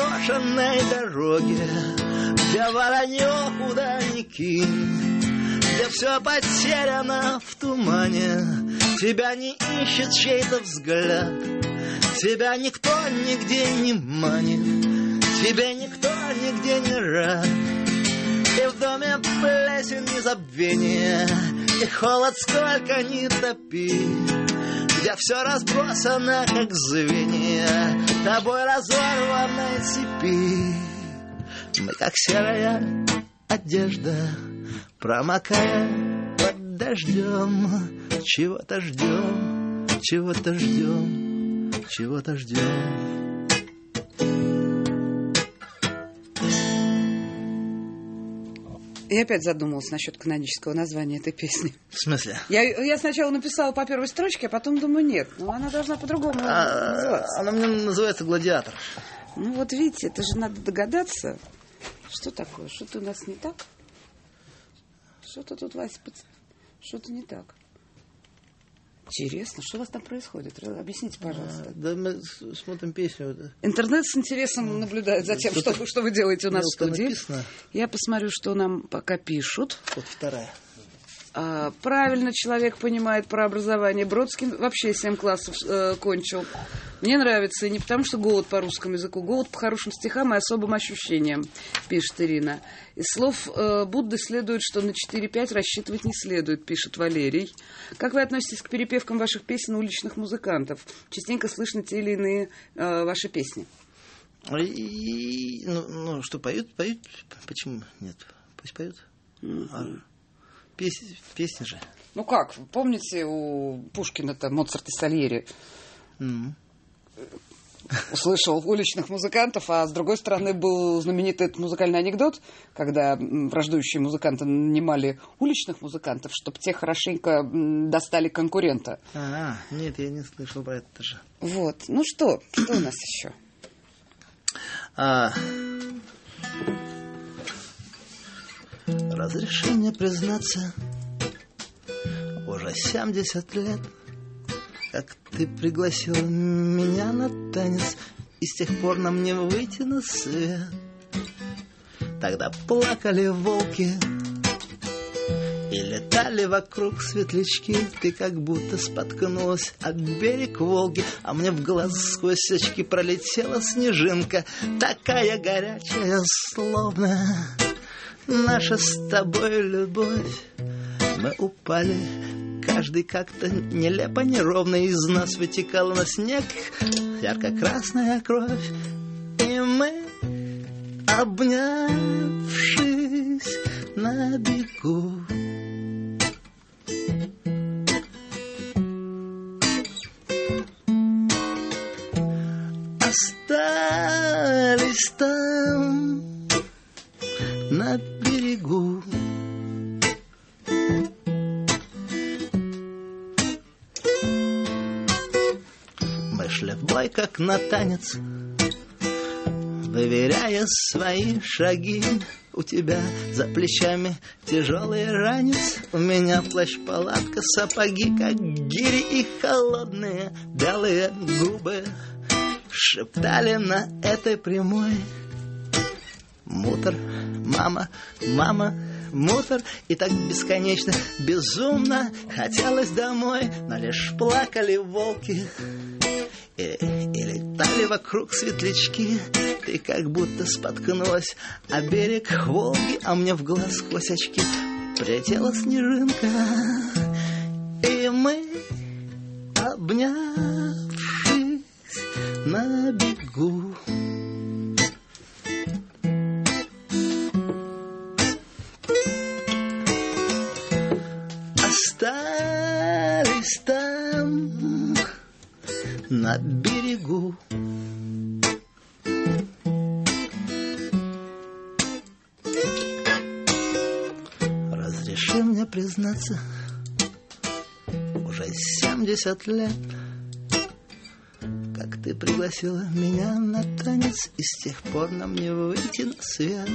позаброшенной дороге, где воронье куда ни кинь, где все потеряно в тумане. Тебя не ищет чей-то взгляд, тебя никто нигде не манит, тебе никто нигде не рад. И в доме плесень незабвения, и холод сколько ни топи, где все разбросано, как звенья тобой разорванной цепи. Мы, как серая одежда, промокая под дождем, чего-то ждем, чего-то ждем, чего-то ждем. Я опять задумалась насчет канонического названия этой песни. В смысле? Я сначала написала по первой строчке, а потом думаю, нет, ну она должна по-другому называться. Она мне называется «Гладиатор». Ну вот видите, это же надо догадаться. Что такое? Что-то у нас не так? Что-то тут, Вася, что-то не так. Интересно, что у вас там происходит? Объясните, пожалуйста. Да мы смотрим песню. Интернет с интересом наблюдает за тем, что вы делаете у нас в студии. Написано. Я посмотрю, что нам пока пишут. Вот вторая. Правильно человек понимает про образование. Бродский вообще 7 классов кончил. Мне нравится, и не потому, что голод по русскому языку, голод по хорошим стихам и особым ощущениям, пишет Ирина. Из слов Будды следует, что на 4-5 рассчитывать не следует, пишет Валерий. Как вы относитесь к перепевкам ваших песен уличных музыкантов? Частенько слышны те или иные ваши песни. Ну, что, поют? Почему нет? Пусть поют. Песни же. Ну как, помните, у Пушкина-то Моцарт и Сальери услышал уличных музыкантов, а с другой стороны был знаменитый этот музыкальный анекдот, когда враждующие музыканты нанимали уличных музыкантов, чтобы те хорошенько достали конкурента. Нет, я не слышал про это даже. Вот, ну что у нас еще? Разреши мне признаться, уже 70 лет, как ты пригласил меня на танец, и с тех пор нам не выйти на свет. Тогда плакали волки и летали вокруг светлячки. Ты как будто споткнулась об берег Волги, а мне в глаз сквозь очки пролетела снежинка, такая горячая, словно наша с тобой любовь. Мы упали, каждый как-то нелепо, неровно, из нас вытекала на снег ярко-красная кровь. И мы, обнявшись на берегу, остались там на берегу. Мы шли в бой, как на танец, выверяя свои шаги. У тебя за плечами тяжелый ранец, у меня плащ-палатка, сапоги, как гири, и холодные белые губы шептали на этой прямой: мутор, мама, мама, мутор. И так бесконечно, безумно хотелось домой, но лишь плакали волки и летали вокруг светлячки. Ты как будто споткнулась о берег Волги, а мне в глаз сквозь очки прилетела снежинка. И мы, обнявшись на берегу, остались там на берегу. Разреши мне признаться, уже 70 лет, как ты пригласила меня на танец, и с тех пор нам не выйти на свет.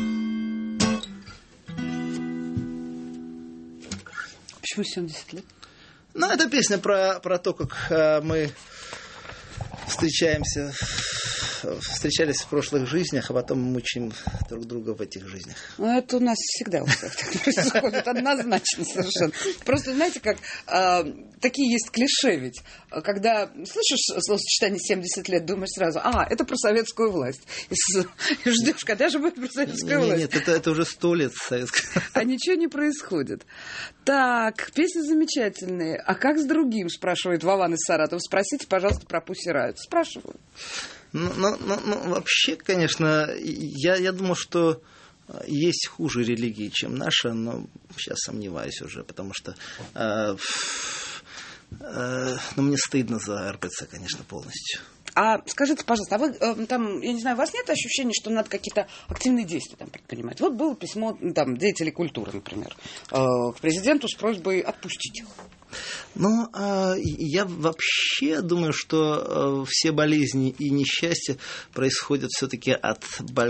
Почему 70 лет? Ну, это песня про то, как мы встречаемся встречались в прошлых жизнях, а потом мучаем друг друга в этих жизнях. Ну, это у нас всегда у всех так происходит, однозначно совершенно. Просто, знаете, как такие есть клише ведь. Когда слышишь словосочетание 70 лет, думаешь сразу, это про советскую власть. И ждешь, когда же будет про советскую власть. Нет, это уже 100 лет советской. А ничего не происходит. Так, песни замечательные. А как с другим, спрашивает Вован из Саратова. Спросите, пожалуйста, про Пусси Райот. Спрашиваю. Ну, вообще, конечно, я думал, что есть хуже религии, чем наша, но сейчас сомневаюсь уже, потому что мне стыдно за РПЦ, конечно, полностью. А скажите, пожалуйста, а вы там, я не знаю, у вас нет ощущения, что надо какие-то активные действия там предпринимать? Вот было письмо там деятелей культуры, например, к президенту с просьбой отпустить их. Ну, я вообще думаю, что все болезни и несчастья происходят все-таки от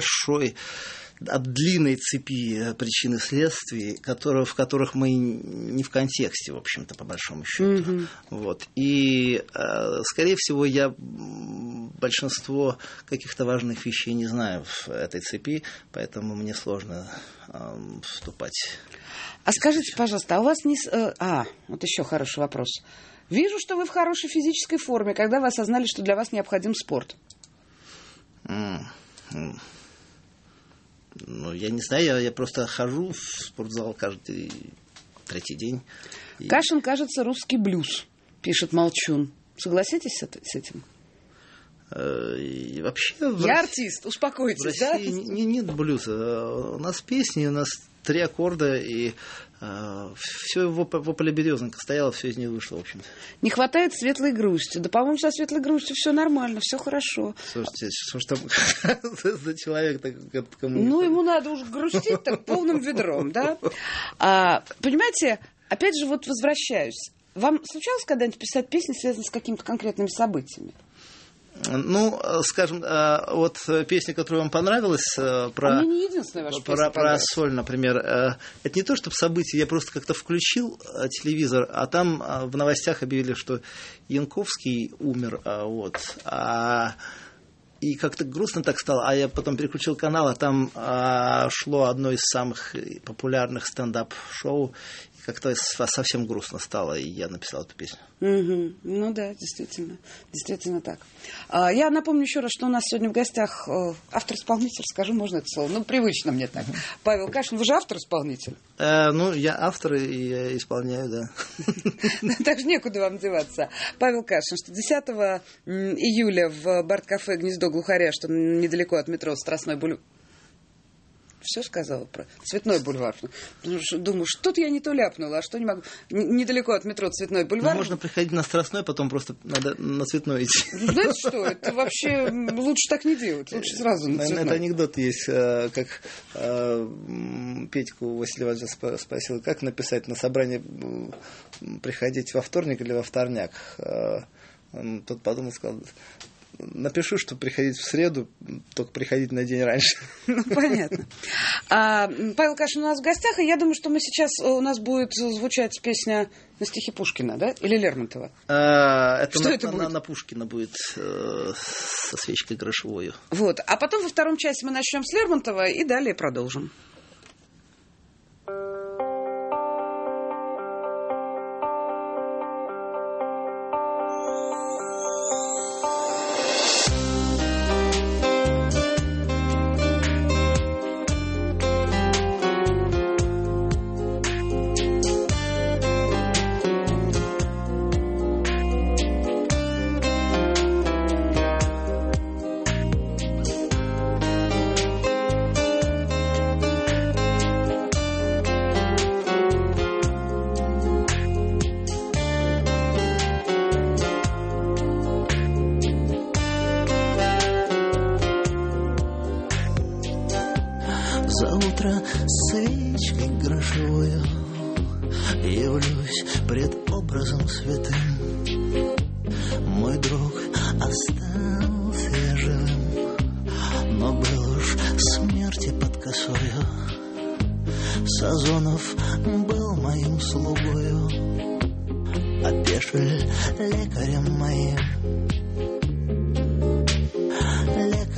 длинной цепи причин и следствий, в которых мы не в контексте, в общем-то, по большому счету. Mm-hmm. Вот. И, скорее всего, я большинство каких-то важных вещей не знаю в этой цепи, поэтому мне сложно вступать. А скажите, пожалуйста, а у вас не... вот еще хороший вопрос. Вижу, что вы в хорошей физической форме, когда вы осознали, что для вас необходим спорт. Ну, я не знаю, я просто хожу в спортзал каждый третий день. Кашин, кажется, русский блюз, пишет Молчун. Согласитесь с этим? И вообще... Я артист, успокойтесь, в России нет блюза. У нас песни, у нас 3 аккорда, и все в Ополе Березонка стояло, все из нее вышло, в общем-то. Не хватает светлой грусти. Да, по-моему, со светлой грустью все нормально, все хорошо. Слушайте, что ж там за человек кому... Ну, ему надо уж грустить так полным ведром, да? Понимаете, опять же, вот возвращаюсь. Вам случалось когда-нибудь писать песни, связанные с какими-то конкретными событиями? Ну, скажем, вот песня, которая вам понравилась, про соль, например, это не то, чтобы событие, я просто как-то включил телевизор, а там в новостях объявили, что Янковский умер, и как-то грустно так стало, а я потом переключил канал, а там шло одно из самых популярных стендап-шоу, как-то совсем грустно стало, и я написал эту песню. Mm-hmm. Ну да, действительно так. Я напомню еще раз, что у нас сегодня в гостях автор-исполнитель, скажу, можно это слово, привычно мне так. Павел Кашин, вы же автор-исполнитель? Я автор и я исполняю, да. Так же некуда вам деваться. Павел Кашин, что 10 июля в Барт-кафе «Гнездо глухаря», что недалеко от метро Страстной бульвар. Все сказала про Цветной бульвар. Думаю, что-то я не то ляпнула, а что не могу. Недалеко от метро Цветной бульвар. Можно приходить на Страстной, потом просто надо на Цветной идти. Знаете что, это вообще лучше так не делать. Лучше сразу на Цветной. Это анекдот есть, как Петьку Василий Иванович спросил, как написать на собрание приходить во вторник или во вторняк. Тот подумал, сказал... Напишу, что приходить в среду, только приходить на день раньше. Ну, понятно. Павел Кашин у нас в гостях, и я думаю, что у нас будет звучать песня на стихи Пушкина, да? Или Лермонтова? Это будет? На Пушкина будет со свечкой грошевою. Вот. А потом во втором часе мы начнем с Лермонтова и далее продолжим. За утро свечкой грошовою явлюсь пред образом святым. Мой друг остался живым, но был уж смерти под косою. Сазонов был моим слугою, а Пешель лекарем моим.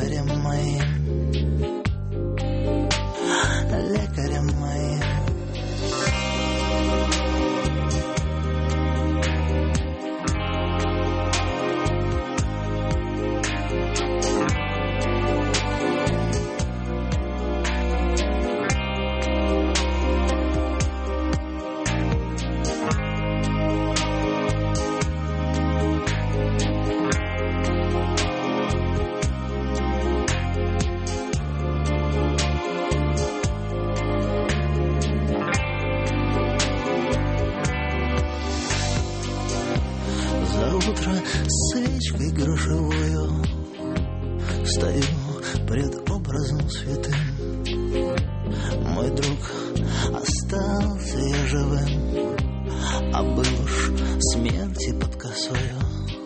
стою пред образом святым. Мой друг остался я живым, а был уж смерти под косою.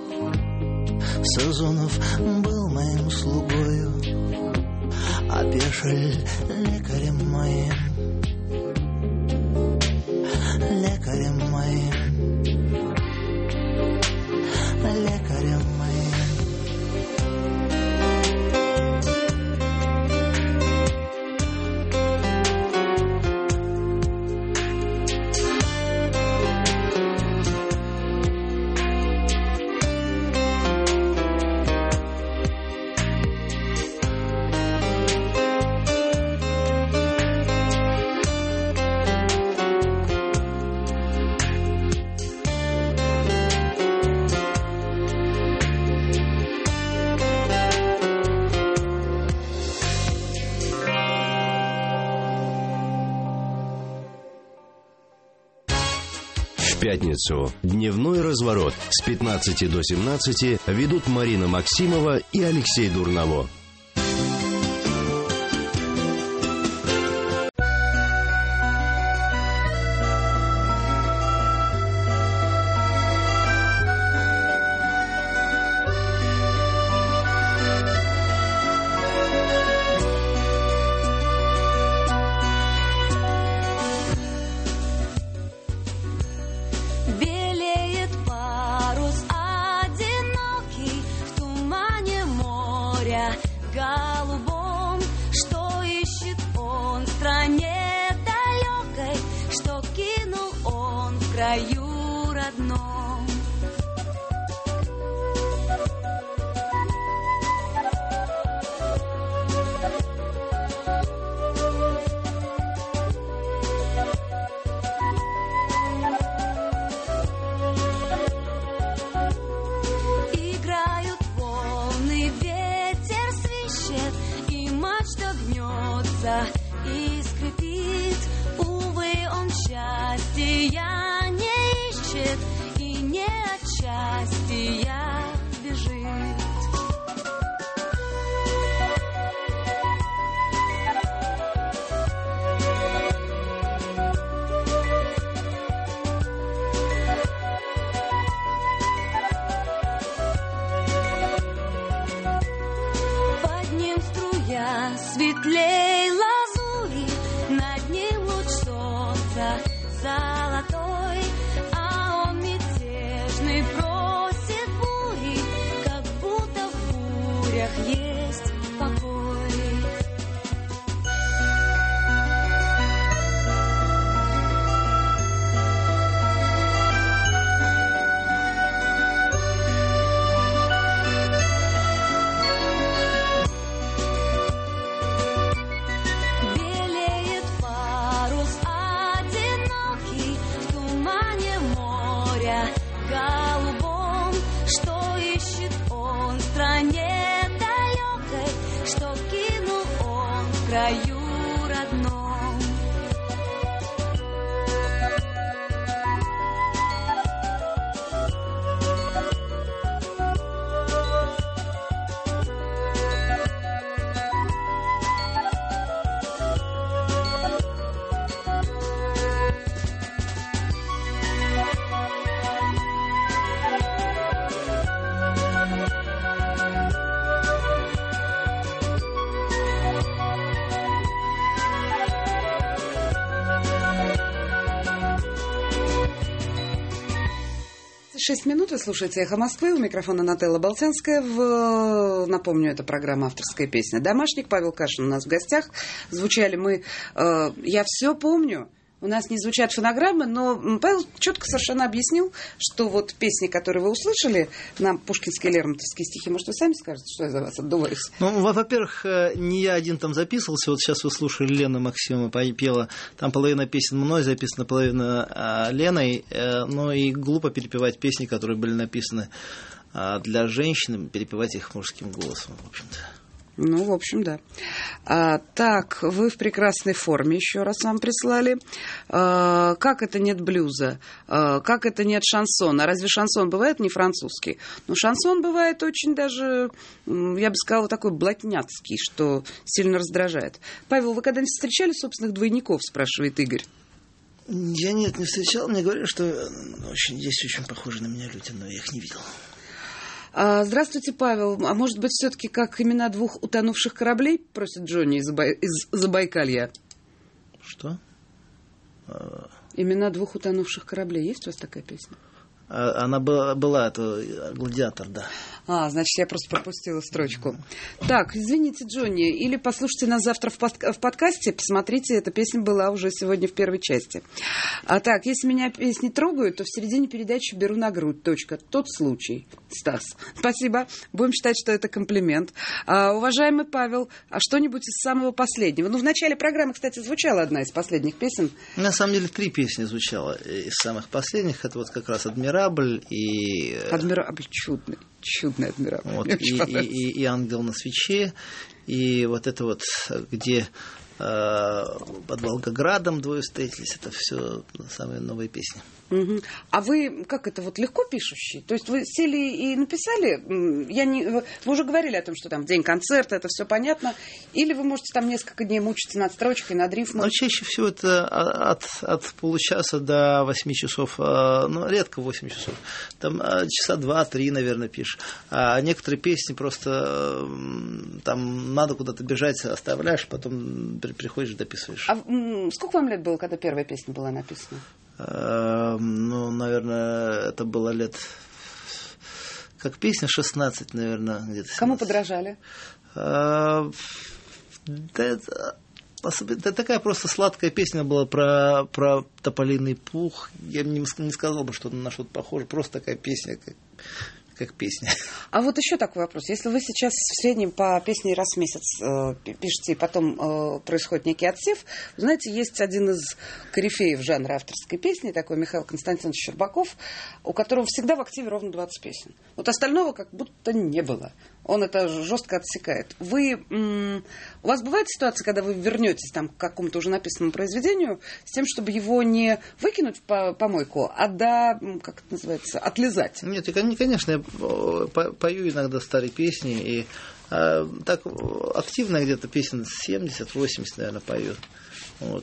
Сазонов был моим слугою, а Пешель лекарем моим. Лекарем моим, лекарем моим. В пятницу дневной разворот с 15 до 17 ведут Марина Максимова и Алексей Дурново. Голубом, что ищет он в стране далекой, что кинул он в краю родном. Играют волны, ветер свищет, и мачта гнется и скрипит. Увы, он счастья не ищет и не от счастья бежит. Под ним струя светлей лазури, над ним луч солнца золотой, а он мятежный просит бури, как будто в бурях есть покой. Белеет парус одинокий в тумане моря голубом, что ищет он в стране далекой, что кинул он в краю родном. Шесть минут, вы слушаете «Эхо Москвы», у микрофона Нателла Болтянская. Напомню, это программа «Авторская песня». «Домашник», Павел Кашин у нас в гостях. Звучали мы «Я все помню». У нас не звучат фонограммы, но Павел четко совершенно объяснил, что вот песни, которые вы услышали, нам пушкинские, лермонтовские стихи, может, вы сами скажете, что я за вас отдуваюсь? Ну, во-первых, не я один там записывался. Вот сейчас вы слушали, Лена Максимова пела. Там половина песен мной записана, половина Леной. Но и глупо перепевать песни, которые были написаны для женщин, перепевать их мужским голосом, в общем-то. Ну, в общем, да. Так, вы в прекрасной форме, еще раз вам прислали. Как это нет блюза? Как это нет шансона? Разве шансон бывает не французский? Ну, шансон бывает очень даже, я бы сказала, такой блатняцкий, что сильно раздражает. Павел, вы когда-нибудь встречали собственных двойников, спрашивает Игорь? Я не встречал. Мне говорят, что есть очень похожие на меня люди, но я их не видел. Здравствуйте, Павел. А может быть, все-таки как имена двух утонувших кораблей, просит Джонни из Забайкалья? Что? Имена двух утонувших кораблей. Есть у вас такая песня? Она была, это «Гладиатор», да. Значит, я просто пропустила строчку. Так, извините, Джонни, или послушайте нас завтра в подкасте, посмотрите, эта песня была уже сегодня в первой части. Так, если меня песни трогают, то в середине передачи беру на грудь. Тот случай. Стас. Спасибо. Будем считать, что это комплимент. Уважаемый Павел, что-нибудь из самого последнего? В начале программы, кстати, звучала одна из последних песен. На самом деле 3 песни звучало из самых последних. Это вот как раз «Адмирабль» и... «Адмирабль» чудный «Адмирабль». Вот, и «Ангел на свече», и вот это вот, где под Волгоградом двое встретились, это все самые новые песни. Угу. А вы как это вот легко пишущий? То есть вы сели и написали? Вы уже говорили о том, что там день концерта, это все понятно. Или вы можете там несколько дней мучиться над строчкой, над рифмой? Но чаще всего это от получаса до 8 часов. Редко 8 часов. Там часа 2-3, наверное, пишешь. А некоторые песни просто там надо куда-то бежать, оставляешь, потом приходишь, дописываешь. А сколько вам лет было, когда первая песня была написана? Наверное, это было лет... Как песня, 16, наверное, где-то. 17. Кому подражали? Это такая просто сладкая песня была про тополиный пух. Я не сказал бы, что на что-то похоже. Просто такая песня, как песня. А вот еще такой вопрос. Если вы сейчас в среднем по песне раз в месяц пишете, и потом происходит некий отсев, вы знаете, есть один из корифеев жанра авторской песни, такой Михаил Константинович Щербаков, у которого всегда в активе ровно 20 песен. Вот остального как будто не было. Он это жестко отсекает. У вас бывает ситуация, когда вы вернетесь там, к какому-то уже написанному произведению с тем, чтобы его не выкинуть в помойку, а как это называется, отлизать? Нет, конечно, я пою иногда старые песни, и так активно где-то песен 70-80, наверное, пою. Вот.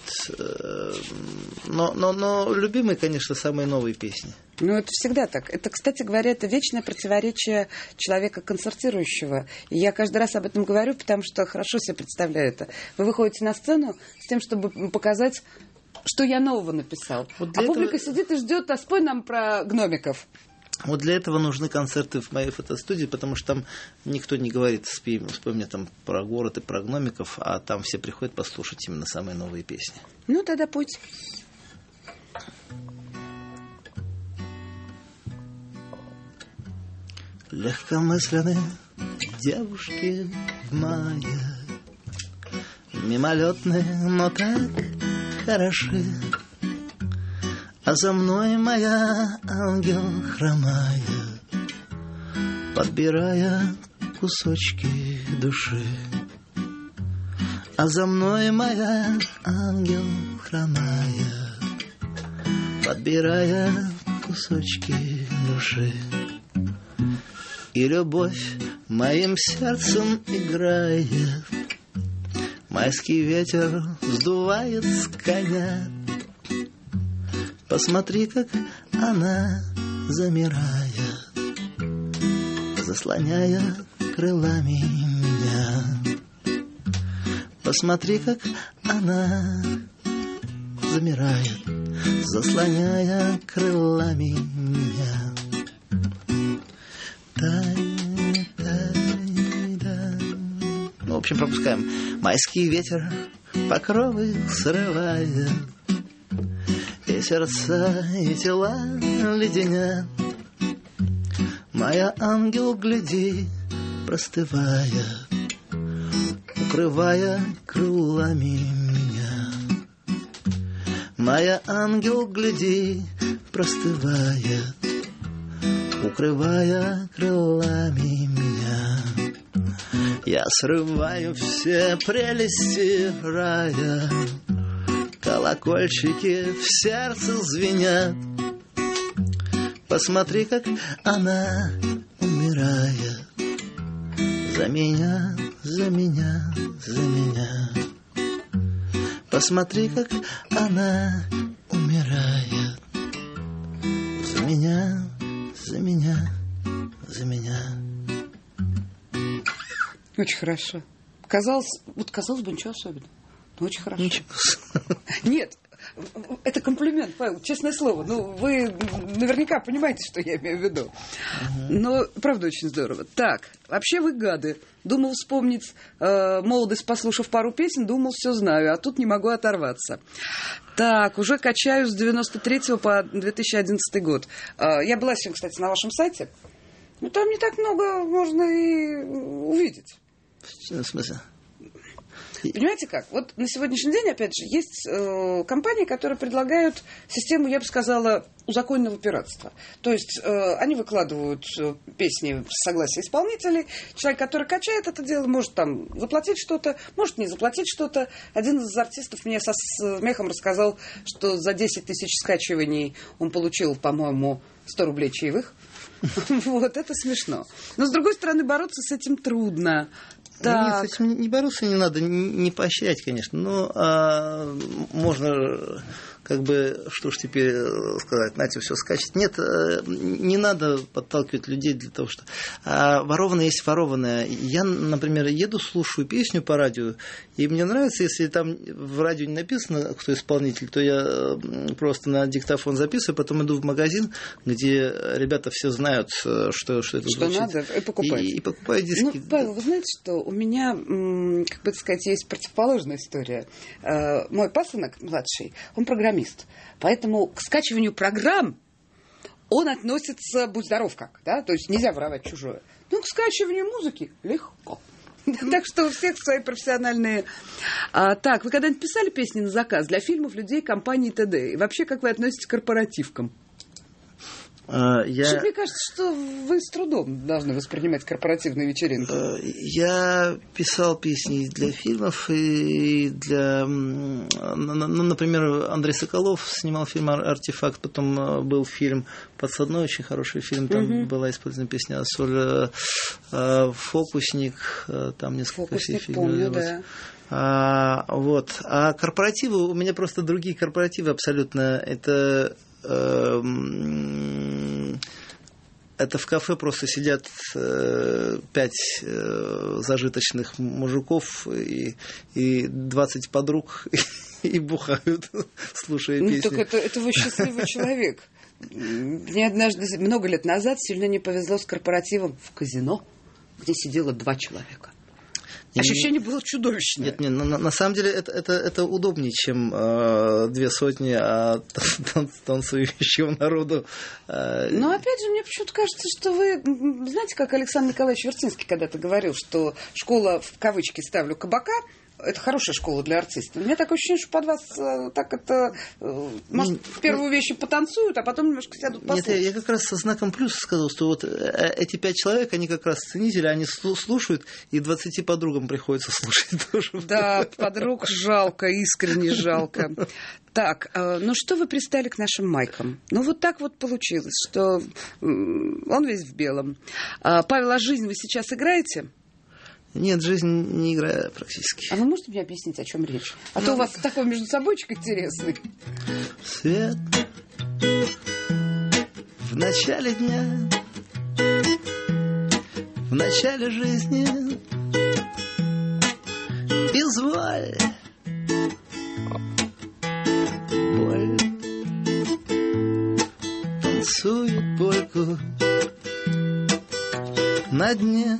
Но любимые, конечно, самые новые песни. Это всегда так. Это, кстати говоря, это вечное противоречие человека концертирующего. И я каждый раз об этом говорю, потому что хорошо себе представляю это. Вы выходите на сцену с тем, чтобы показать, что я нового написал. Публика сидит и ждет, а спой нам про гномиков. Вот для этого нужны концерты в моей фотостудии, потому что там никто не говорит, спой мне там про город и про гномиков, а там все приходят послушать именно самые новые песни. Тогда путь. Легкомысленные девушки в мае, мимолетные, но так хороши. А за мной моя ангел хромая, подбирая кусочки души. А за мной моя ангел хромая, подбирая кусочки души. И любовь моим сердцем играет, майский ветер сдувает с коня. Посмотри, как она замирает, заслоняя крылами меня. Посмотри, как она замирает, заслоняя крылами меня. В общем, пропускаем. Майский ветер покровы срывает, и сердца, и тела леденят. Моя ангел, гляди, простывая, укрывая крылами меня. Моя ангел, гляди, простывает, укрывая крылами меня. Я срываю все прелести рая, колокольчики в сердце звенят. Посмотри, как она умирает. За меня, за меня, за меня. Посмотри, как она умирает. За меня, за меня, за меня. Очень хорошо. Казалось бы, ничего особенного. Но очень хорошо. Ничего. Нет, это комплимент, Павел, честное слово. Ну, вы наверняка понимаете, что я имею в виду. Но, правда, очень здорово. Так, вообще вы гады. Думал вспомнить молодость, послушав пару песен, думал, все знаю, а тут не могу оторваться. Так, уже качаю с 93 по 2011 год. Я была сегодня, кстати, на вашем сайте. Ну, там не так много можно и увидеть. В смысле? Понимаете как? Вот на сегодняшний день, опять же, есть компании, которые предлагают систему, я бы сказала, узаконенного пиратства. То есть они выкладывают песни с согласия исполнителей. Человек, который качает это дело, может там заплатить что-то, может не заплатить что-то. Один из артистов мне со смехом рассказал, что за 10 тысяч скачиваний он получил, по-моему, 100 рублей чаевых. Вот, это смешно. Но, с другой стороны, бороться с этим трудно. Так. Нет, с этим не бороться не надо, не поощрять, конечно, но можно, как бы, что ж теперь сказать, Натя все скачет. Нет, не надо подталкивать людей для того, что... ворованное есть ворованное. Я, например, еду, слушаю песню по радио, и мне нравится, если там в радио не написано, кто исполнитель, то я просто на диктофон записываю, потом иду в магазин, где ребята все знают, что это звучит. Что надо, и покупать. И покупаю диски. Ну, Павел, вы знаете, что у меня, как бы сказать, есть противоположная история. Мой пасынок младший, он программист. Поэтому к скачиванию программ он относится, будь здоров как, да, то есть нельзя воровать чужое. Но к скачиванию музыки легко. Так что у всех свои профессиональные... Так, вы когда-нибудь писали песни на заказ для фильмов, людей, компаний и т.д.? И вообще, как вы относитесь к корпоративкам? Мне кажется, что вы с трудом должны воспринимать корпоративные вечеринки. Я писал песни для фильмов и для... например, Андрей Соколов снимал фильм «Артефакт», потом был фильм «Подсадной», очень хороший фильм, там была использована песня «Соль», «Фокусник», там несколько фильмов. Помню, да. Вот. А корпоративы, у меня просто другие корпоративы абсолютно. Это в кафе просто сидят 5 зажиточных мужиков и 20 подруг и бухают, слушая песни. Ну, так это вы счастливый человек. Мне однажды, много лет назад, сильно не повезло с корпоративом в казино, где сидело 2 человека. Ощущение было чудовищное. Нет, на самом деле это удобнее, чем 200 танцующего народу. Но опять же, мне почему-то кажется, что вы... Знаете, как Александр Николаевич Вертинский когда-то говорил, что школа, в кавычки ставлю, кабака, это хорошая школа для артистов. У меня такое ощущение, что под вас так это... Может, в первую вещь потанцуют, а потом немножко сядут послушать. Нет, я как раз со знаком плюс сказал, что вот эти 5 человек, они как раз ценители, они слушают, и 20 подругам приходится слушать тоже. Да, подруг жалко, искренне жалко. Так, ну что вы пристали к нашим майкам? Ну вот так вот получилось, что он весь в белом. Павел, а жизнь вы сейчас играете? Нет, жизнь не играю практически. А вы можете мне объяснить, о чем речь? А то у вас такой между собойчик интересный. Свет в начале дня, в начале жизни, изволь, боль танцует польку на дне.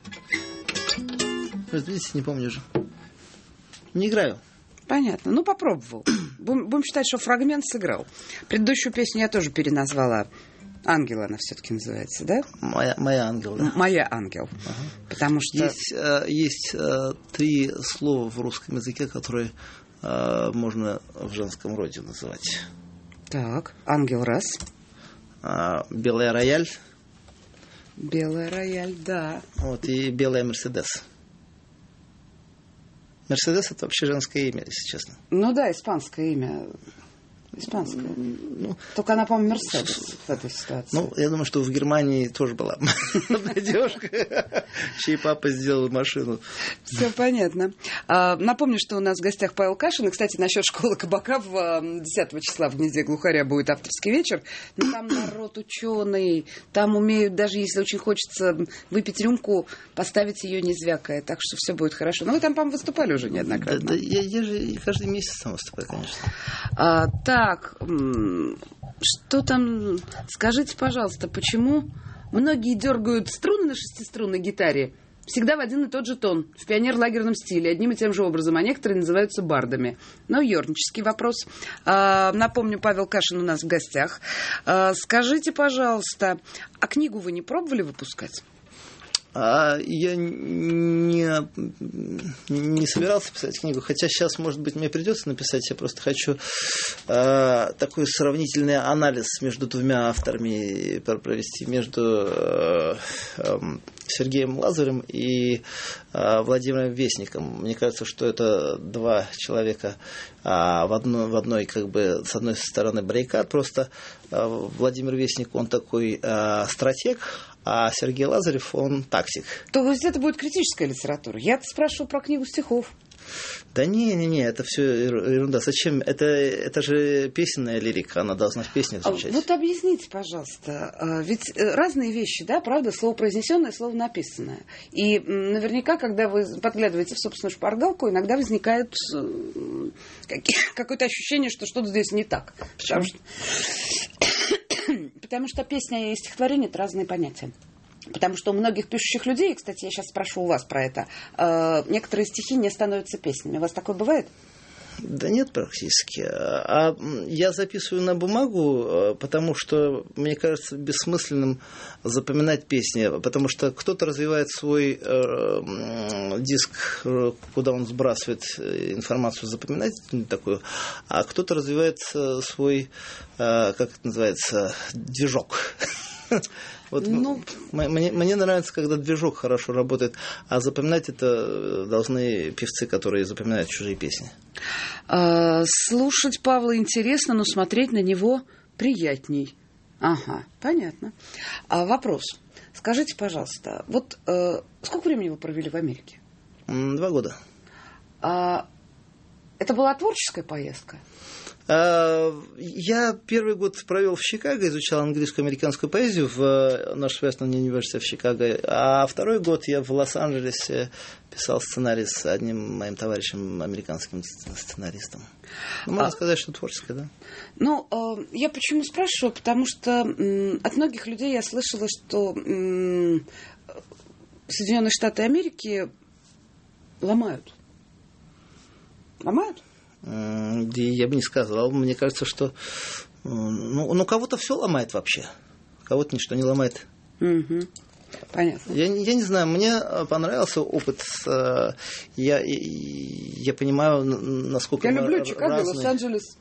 Видите, не помню уже. Не играю. Понятно. Ну, попробовал. Будем считать, что фрагмент сыграл. Предыдущую песню я тоже переназвала. «Ангел» она все-таки называется, да? «Моя ангел», да. «Моя ангел». Ага. Потому что... Есть 3 слова в русском языке, которые можно в женском роде называть. Так, «ангел» раз. «Белый рояль» Белая рояль, да. Вот, и белая Мерседес. Мерседес — это вообще женское имя, если честно. Ну да, испанское имя. Испанская. Только она, по-моему, Мерседес в этой ситуации. Ну, я думаю, что в Германии тоже была одна девушка, чей папа сделал машину. Все понятно. Напомню, что у нас в гостях Павел Кашин. И, кстати, насчет школы кабака 10 числа в «Гнезде глухаря» будет авторский вечер. Но там народ ученый. Там умеют, даже если очень хочется выпить рюмку, поставить ее не звякая. Так что все будет хорошо. Но вы там, по-моему, выступали уже неоднократно. Да, я же каждый месяц там выступаю, конечно. Так, что там? Скажите, пожалуйста, почему многие дергают струны на шестиструнной гитаре всегда в один и тот же тон, в пионерлагерном стиле, одним и тем же образом, а некоторые называются бардами? Ну, ёрнический вопрос. Напомню, Павел Кашин у нас в гостях. Скажите, пожалуйста, а книгу вы не пробовали выпускать? Я не собирался писать книгу, хотя сейчас, может быть, мне придется написать. Я просто хочу такой сравнительный анализ между двумя авторами провести, между Сергеем Лазарем и Владимиром Вестником. Мне кажется, что это два человека в одной, как бы, с одной стороны баррикад. Просто Владимир Вестник, он такой стратег, а Сергей Лазарев, он тактик. То есть это будет критическая литература. Я-то спрашивал про книгу стихов. Да не, это все ерунда. Зачем? Это же песенная лирика, она должна в песнях звучать. Вот объясните, пожалуйста, ведь разные вещи, да, правда, слово произнесенное, слово написанное. И наверняка, когда вы подглядываете в собственную шпаргалку, иногда возникает какое-то ощущение, что что-то здесь не так. Потому что песня и стихотворение — это разные понятия. Потому что у многих пишущих людей, кстати, я сейчас спрошу у вас про это, некоторые стихи не становятся песнями. У вас такое бывает? Да нет, практически. А я записываю на бумагу, потому что мне кажется бессмысленным запоминать песни, потому что кто-то развивает свой диск, куда он сбрасывает информацию запоминательную такую, а кто-то развивает свой, как это называется, движок. Вот мне нравится, когда движок хорошо работает, а запоминать это должны певцы, которые запоминают чужие песни. Слушать Павла интересно, но смотреть на него приятней. Ага, понятно. Вопрос. Скажите, пожалуйста, вот сколько времени вы провели в Америке? 2 года. Это была творческая поездка? Я первый год провел в Чикаго, изучал английскую и американскую поэзию в Норс-Вестern университете в Чикаго, а второй год я в Лос-Анджелесе писал сценарий с одним моим товарищем, американским сценаристом. Можно сказать, что творческое, да? Ну, я почему спрашиваю? Потому что от многих людей я слышала, что Соединенные Штаты Америки ломают. Ломают? Я бы не сказал. Мне кажется, что кого-то все ломает вообще. Кого-то ничто не ломает. Угу. Понятно. Я не знаю, мне понравился опыт. Я понимаю, насколько я люблю Чикаго, Лос-Анджелес.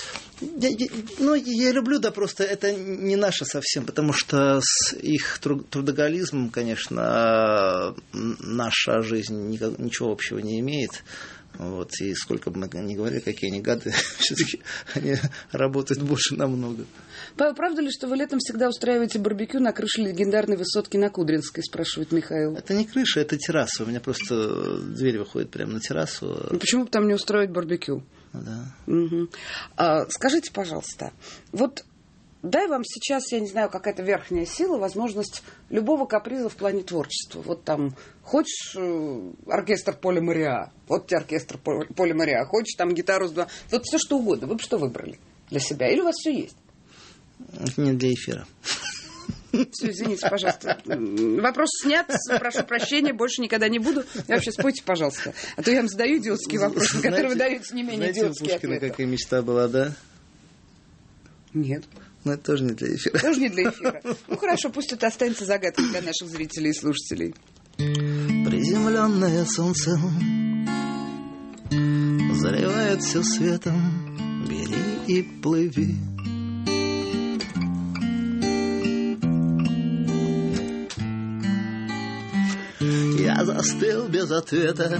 Я люблю, да, просто это не наше совсем, потому что с их трудоголизмом, конечно, наша жизнь ничего общего не имеет. Вот, и сколько бы мы ни говорили, какие они гады, все-таки они работают больше намного. Павел, правда ли, что вы летом всегда устраиваете барбекю на крыше легендарной высотки на Кудринской, спрашивает Михаил? Это не крыша, это терраса. У меня просто дверь выходит прямо на террасу. Ну, почему бы там не устроить барбекю? Да. Угу. Скажите, пожалуйста, вот дай вам сейчас, я не знаю, какая-то верхняя сила, возможность любого каприза в плане творчества. Вот там, хочешь оркестр Поля Мариа, вот тебе оркестр Поля Мариа, хочешь там гитару с два, вот все что угодно. Вы бы что выбрали для себя? Или у вас все есть? Это не для эфира. Все, извините, пожалуйста. Вопрос снят, прошу прощения, больше никогда не буду. И вообще, спойте, пожалуйста. А то я вам задаю идиотские вопросы, на которые вы даете не менее идиотские ответы. Знаете, у Пушкина какая мечта была, да? Нет. Но это тоже не для эфира. Тоже не для эфира. Ну хорошо, пусть это останется загадкой для наших зрителей и слушателей. Приземленное солнце заливает все светом. Бери и плыви. застыл без ответа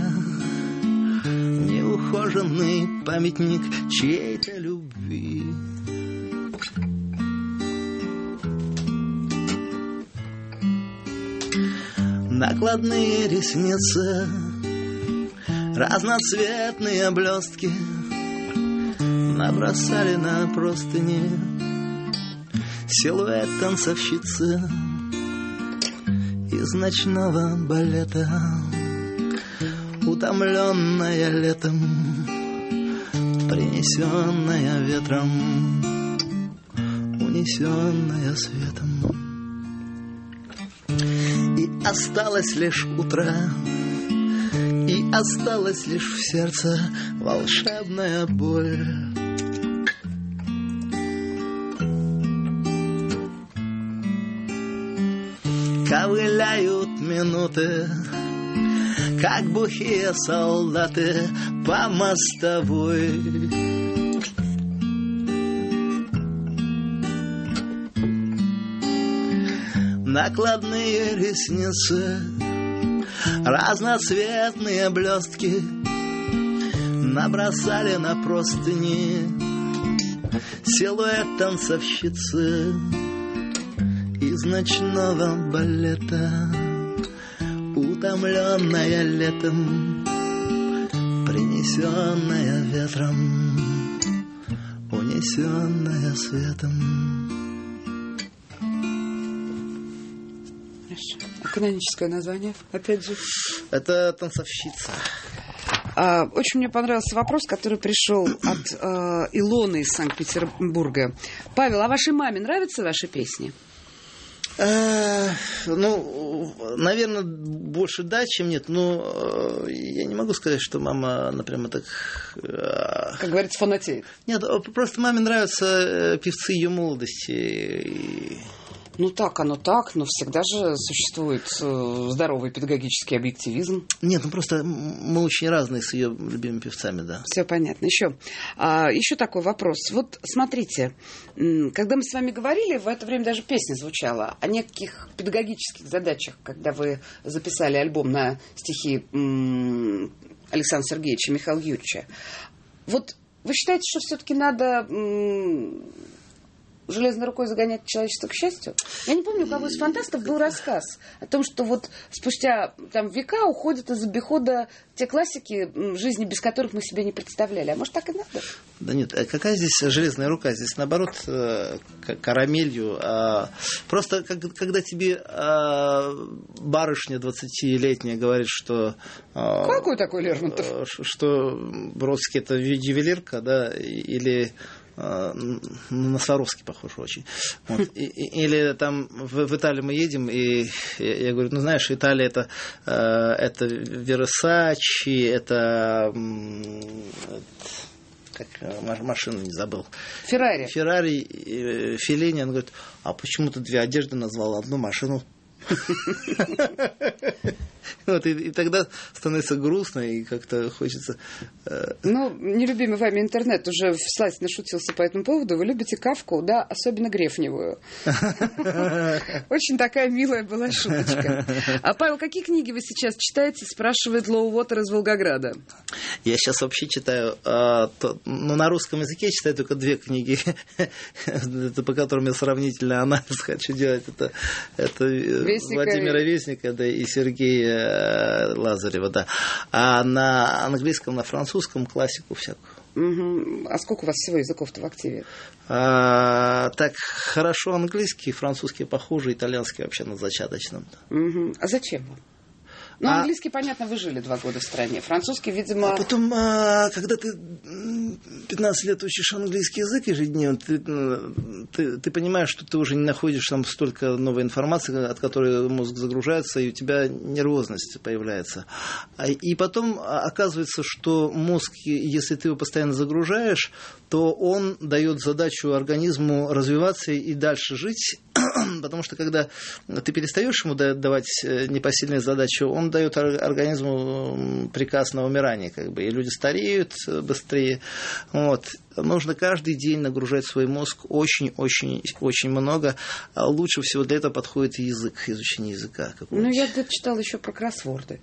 неухоженный памятник чьей-то любви. Накладные ресницы, разноцветные блестки набросали на простыни силуэт танцовщицы из ночного балета, утомленная летом, принесенная ветром, унесенная светом. И осталось лишь утро, и осталась лишь в сердце волшебная боль. Ковыляют минуты, как бухие солдаты по мостовой. Накладные ресницы, разноцветные блестки набросали на простыни силуэт танцовщицы из ночного балета, утомленная летом, принесенная ветром, унесенная светом. Каноническое название, опять же. Это танцовщица. Очень мне понравился вопрос, который пришел от Илоны из Санкт-Петербурга. Павел, а вашей маме нравятся ваши песни? Ну, наверное, больше да, чем нет. Но я не могу сказать, что мама, например, так... Как говорится, фанатеет. Нет, просто маме нравятся певцы ее молодости. Ну, так, оно так, но всегда же существует здоровый педагогический объективизм. Нет, ну просто мы очень разные с ее любимыми певцами, да. Все понятно. Еще такой вопрос. Вот смотрите, когда мы с вами говорили, в это время даже песня звучала о неких педагогических задачах, когда вы записали альбом на стихи Александра Сергеевича, Михаила Юрьевича. Вот вы считаете, что все-таки надо... железной рукой загонять человечество к счастью? Я не помню, у кого из фантастов был рассказ о том, что вот спустя там века уходят из обихода те классики жизни, без которых мы себе не представляли. А может, так и надо? Да нет, какая здесь железная рука? Здесь, наоборот, карамелью. Просто, когда тебе барышня 20-летняя говорит, что... Какой такой Лермонтов? Что Бродский — это ювелирка, да, или... на Сваровский похож очень. Вот. Или там в Италию мы едем, и я говорю, ну знаешь, Италия это Версачи, это как машину не забыл. Феррари, Феллини. Он говорит, а почему ты две одежды назвал, одну машину? Вот, и тогда становится грустно, и как-то хочется... Ну, нелюбимый вами интернет уже всласть нашутился по этому поводу. Вы любите Кафку, да, особенно Грефневую. Очень такая милая была шуточка. А, Павел, какие книги вы сейчас читаете? Спрашивает Лоу Уотер из Волгограда. Я сейчас вообще читаю... на русском языке читаю только две книги, по которым я сравнительный анализ хочу делать. Это Владимира Вестника, да, и Сергея Лазарева, да. А на английском, на французском классику всякую. Угу. А сколько у вас всего языков-то в активе? Так, хорошо английский, французский похуже, итальянский вообще на зачаточном. Угу. А зачем вам? Ну, английский, понятно, вы жили 2 года в стране. Французский, видимо... А потом, когда ты 15 лет учишь английский язык ежедневно, ты понимаешь, что ты уже не находишь там столько новой информации, от которой мозг загружается, и у тебя нервозность появляется. И потом оказывается, что мозг, если ты его постоянно загружаешь, то он дает задачу организму развиваться и дальше жить, потому что когда ты перестаешь ему давать непосильные задачи, он дает организму приказ на умирание, как бы, и люди стареют быстрее. Вот. Нужно каждый день нагружать свой мозг очень много. Лучше всего для этого подходит язык, изучение языка. Ну, я читала еще про кроссворды.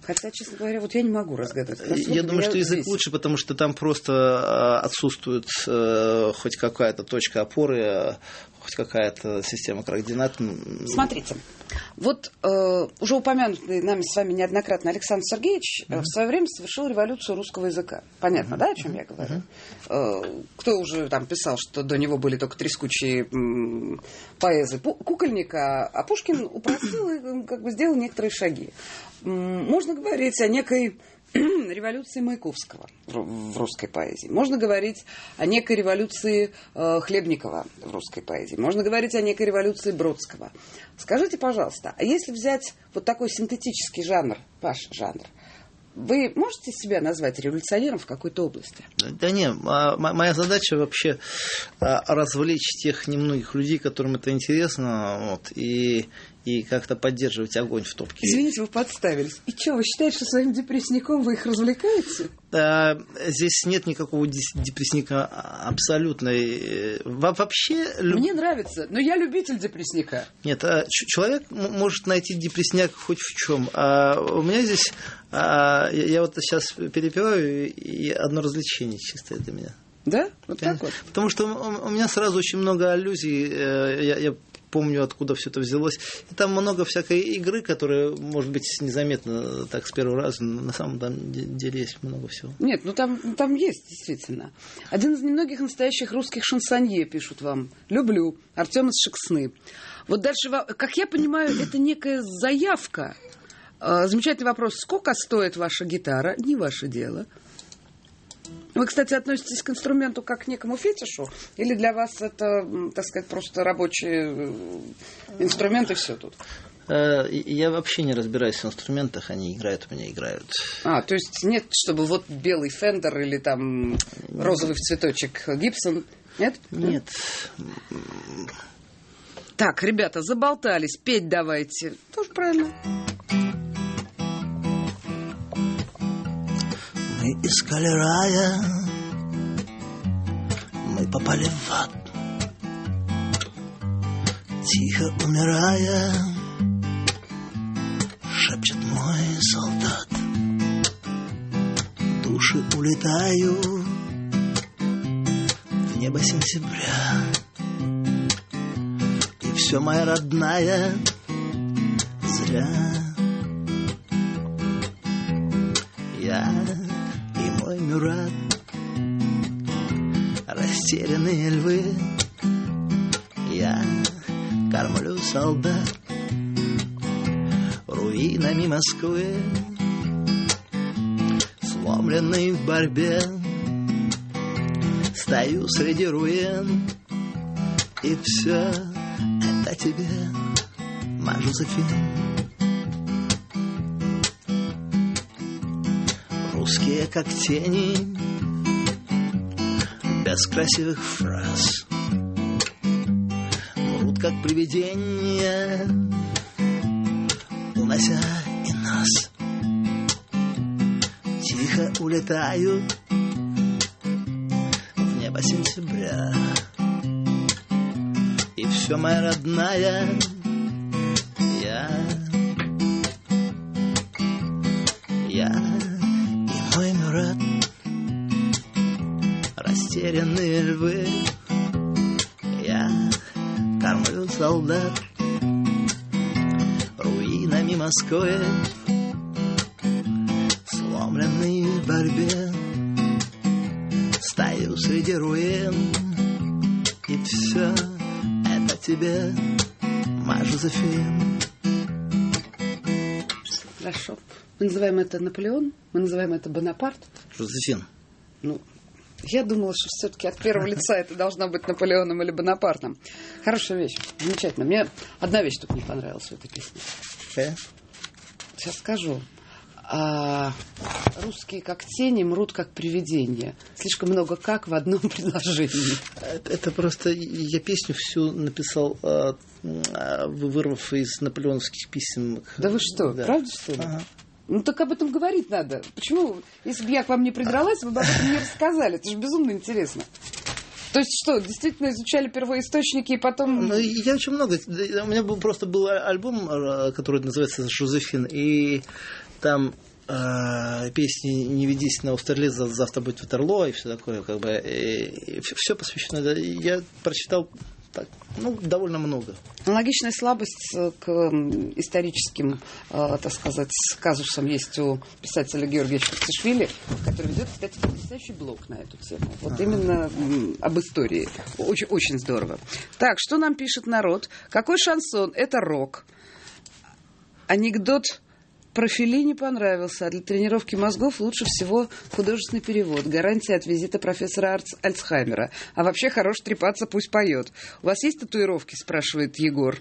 Хотя, честно говоря, вот я не могу разгадать. Я думаю, что язык здесь лучше, потому что там просто отсутствует хоть какая-то точка опоры, хоть какая-то система координат. Смотрите, вот уже упомянутый нами с вами неоднократно Александр Сергеевич в свое время совершил революцию русского языка. Понятно, да, о чем я говорю? Кто уже там писал, что до него были только трескучие поэзы Кукольника, а Пушкин упростил и как бы сделал некоторые шаги. Можно говорить о некой революции Маяковского в русской поэзии. Можно говорить о некой революции Хлебникова в русской поэзии. Можно говорить о некой революции Бродского. Скажите, пожалуйста, а если взять вот такой синтетический жанр, ваш жанр, вы можете себя назвать революционером в какой-то области? Да не, моя задача вообще развлечь тех немногих людей, которым это интересно, вот, и как-то поддерживать огонь в топке. Извините, вы подставились. И что, вы считаете, что своим депрессником вы их развлекаете? Здесь нет никакого депрессника абсолютно. Вообще... Мне нравится, но я любитель депрессника. Нет, человек может найти депрессняк хоть в чем. У меня здесь... Я вот сейчас перепеваю, и одно развлечение чистое для меня. Да? Вот так вот? Потому что у меня сразу очень много аллюзий. Я помню, откуда все это взялось. И там много всякой игры, которая, может быть, незаметно так с первого раза, но на самом деле есть много всего. Нет, ну там есть, действительно. Один из немногих настоящих русских шансонье, пишут вам. Люблю. Артем из Шексны. Вот дальше, как я понимаю, это некая заявка. Замечательный вопрос. Сколько стоит ваша гитара? Не ваше дело. Вы, кстати, относитесь к инструменту как к некому фетишу? Или для вас это, так сказать, просто рабочий инструмент и все тут? Я вообще не разбираюсь в инструментах, они играют, у меня играют. То есть нет, чтобы вот белый Фендер или там розовый в цветочек Гибсон? Нет? Нет. Так, ребята, заболтались, петь давайте. Тоже правильно. Мы искали рая, мы попали в ад. Тихо умирая, шепчет мой солдат. Души улетают в небо сентября. И все, моя родная, зря. Я и мой Мюрат, растерянные львы. Я кормлю солдат руинами Москвы, сломленный в борьбе. Стою среди руин, и все это тебе, моя Жозефина. Русские как тени, без красивых фраз, мрут как привидения, унося и нас. Тихо улетают в небо сентября. И все, моя родная, я и мой Мюрат, растерянные львы. Я кормлю солдат руинами Москвы, сломленный в борьбе. Стою среди руин, и все это тебе, моя Жозефина. Хорошо. Мы называем это Наполеон, мы называем это Бонапарт. Жозефин. Ну, я думала, что все-таки от первого лица это должно быть Наполеоном или Бонапартом. Хорошая вещь, замечательно. Мне одна вещь тут не понравилась в этой песне. Сейчас скажу. Русские как тени, мрут как привидения. Слишком много «как» в одном предложении. Это просто... Я песню всю написал, вырвав из наполеоновских писем. Да вы что, да. Правда, что ли? Ага. Ну, так об этом говорить надо. Почему? Если бы я к вам не придралась, вы бы об этом не рассказали. Это же безумно интересно. То есть что, действительно изучали первоисточники и потом... Ну, я очень много... У меня просто был альбом, который называется «Жозефин», и там песни «Не ведись на Аустерлиц, завтра будет Ватерлоо» и все такое, как бы, все посвящено. Я прочитал так, довольно много. Аналогичная слабость к историческим, так сказать, казусам есть у писателя Георгия Чхартишвили, который ведет, кстати, потрясающий блог на эту тему. Вот именно об истории. Очень, очень здорово. Так, что нам пишет народ? Какой шансон? Это рок. Анекдот про Феллини понравился, а для тренировки мозгов лучше всего художественный перевод. Гарантия от визита профессора Альцхаймера. А вообще хорош трепаться, пусть поет. У вас есть татуировки, спрашивает Егор.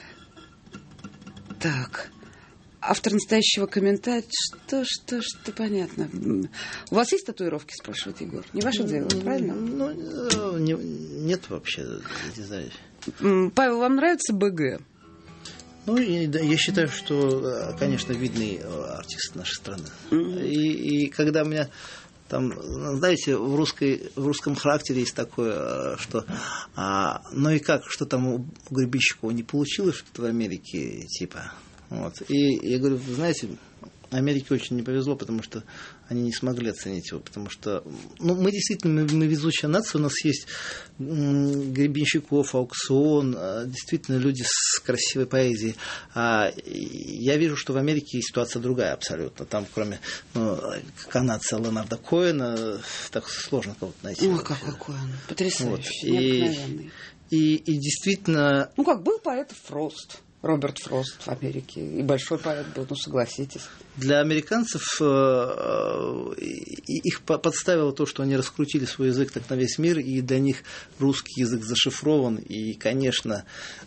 Так. Автор настоящего комментария. Что понятно. У вас есть татуировки, спрашивает Егор? Не ваше дело, правильно? Нет вообще, не знаю. Павел, вам нравится БГ? Я считаю, что, конечно, видный артист нашей страны. И когда у меня там, знаете, в русском характере есть такое, что и как, что там у Гребенщикова не получилось что-то в Америке, типа. Вот. И я говорю, вы знаете, Америке очень не повезло, потому что они не смогли оценить его, потому что мы действительно, мы везучая нация, у нас есть Гребенщиков, Аукцион, действительно люди с красивой поэзией. Я вижу, что в Америке ситуация другая абсолютно. Там, кроме канадца Леонарда Коэна, так сложно кого-то найти. Какой Коэн, потрясающий, необыкновенный. И действительно... был поэт Фрост. Роберт Фрост в Америке. И большой поэт был, согласитесь. Для американцев их подставило то, что они раскрутили свой язык так на весь мир, и для них русский язык зашифрован, и, конечно,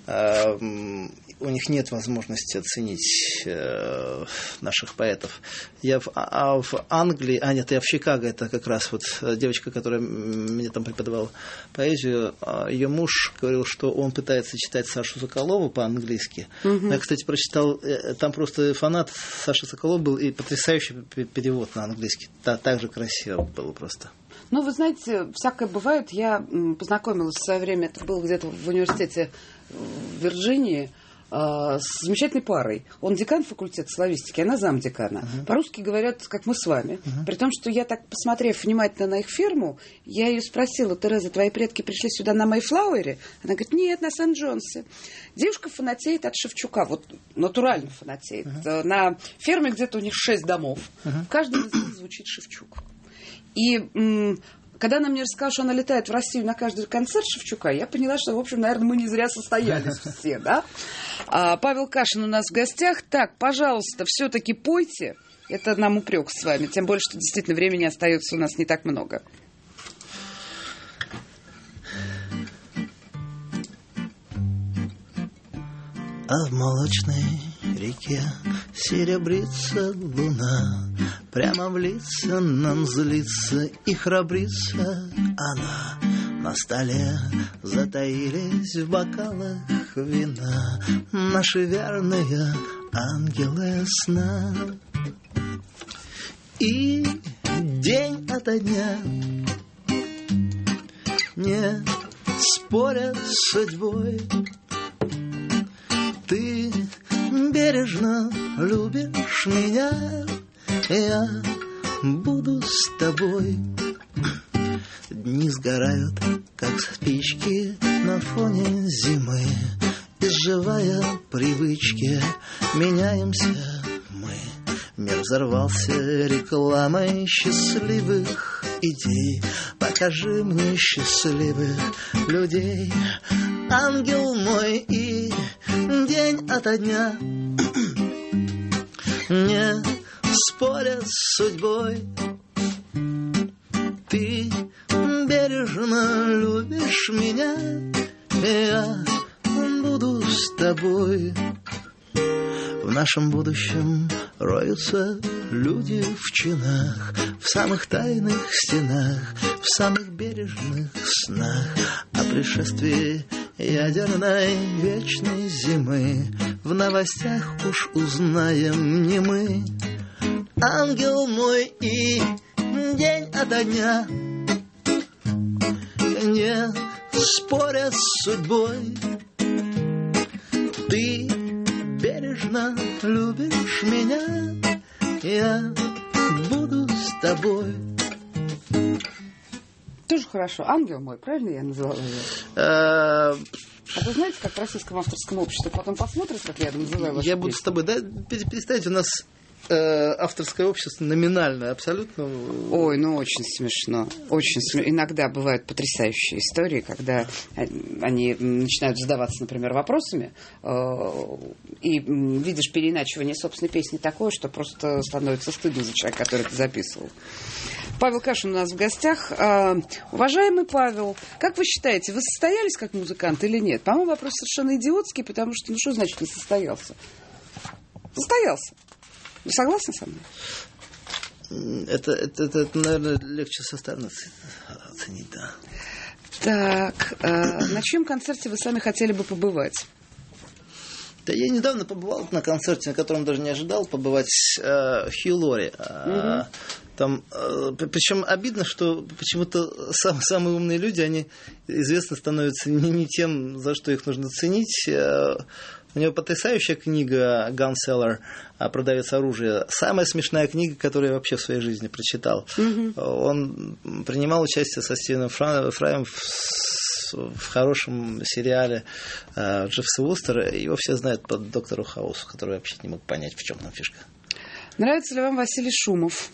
у них нет возможности оценить наших поэтов. Я в Англии, я в Чикаго, это как раз вот девочка, которая мне там преподавала поэзию, ее муж говорил, что он пытается читать Сашу Соколову по-английски. Я, кстати, прочитал, там просто фанат Саши Соколова был, и потрясающий перевод на английский. Так же красиво было просто. Вы знаете, всякое бывает. Я познакомилась в свое время, это было где-то в университете в Вирджинии, с замечательной парой. Он декан факультета славистики, она замдекана. По-русски говорят, как мы с вами. При том, что я так, посмотрев внимательно на их ферму, я ее спросила: Тереза, твои предки пришли сюда на Мэйфлауэре? Она говорит: нет, на Сент-Джонсе. Девушка фанатеет от Шевчука, вот натурально фанатеет. На ферме где-то у них 6 домов. В каждом из них звучит Шевчук. И когда она мне рассказала, что она летает в Россию на каждый концерт Шевчука, я поняла, что, в общем, наверное, мы не зря состоялись все, да? Павел Кашин у нас в гостях. Так, пожалуйста, все-таки пойте. Это нам упрек с вами. Тем более, что действительно времени остается у нас не так много. А в молочной реке серебрится луна, прямо в лица нам злится и храбрится она. На столе затаились в бокалах вина наши верные ангелы сна. И день ото дня не спорят с судьбой, ты бережно любишь меня, я буду с тобой. Дни сгорают, как спички на фоне зимы. Изживая привычки, меняемся мы. Мир взорвался рекламой счастливых идей. Покажи мне счастливых людей, ангел мой, и день ото дня не споря с судьбой. Ты бережно любишь меня, я буду с тобой. В нашем будущем роются люди в чинах, в самых тайных стенах, в самых бережных снах. О пришествии ядерной вечной зимы в новостях уж узнаем не мы. Ангел мой, и день ото дня не споря с судьбой, ты бережно любишь меня, я буду с тобой. Тоже хорошо. «Ангел мой», правильно я назвала ее? А вы знаете, как в Российском авторском обществе потом посмотришь, как я называю вашу Я буду песню? с тобой. Да, перестаньте, у нас авторское общество номинальное, абсолютно. Ой, ну очень смешно. Очень смешно. Иногда бывают потрясающие истории, когда они начинают задаваться, например, вопросами, и видишь переиначивание собственной песни такое, что просто становится стыдно за человека, который это записывал. Павел Кашин у нас в гостях. Уважаемый Павел, как вы считаете, вы состоялись как музыкант или нет? По-моему, вопрос совершенно идиотский, потому что, ну что значит не состоялся? Состоялся. Вы согласны со мной? Это наверное, легче со стороны оценить, да. Так, на чьем концерте вы сами хотели бы побывать? Да, я недавно побывал на концерте, на котором даже не ожидал побывать, в Хью Лори. Там, причем обидно, что почему-то самые умные люди, они известно становятся не тем, за что их нужно ценить. У него потрясающая книга «Gunseller», «Продавец оружия». Самая смешная книга, которую я вообще в своей жизни прочитал. Он принимал участие со Стивеном Фраем в хорошем сериале Дживса Вустера. Его все знают по «Доктору Хаусу», который вообще не мог понять, в чем там фишка. Нравится ли вам Василий Шумов?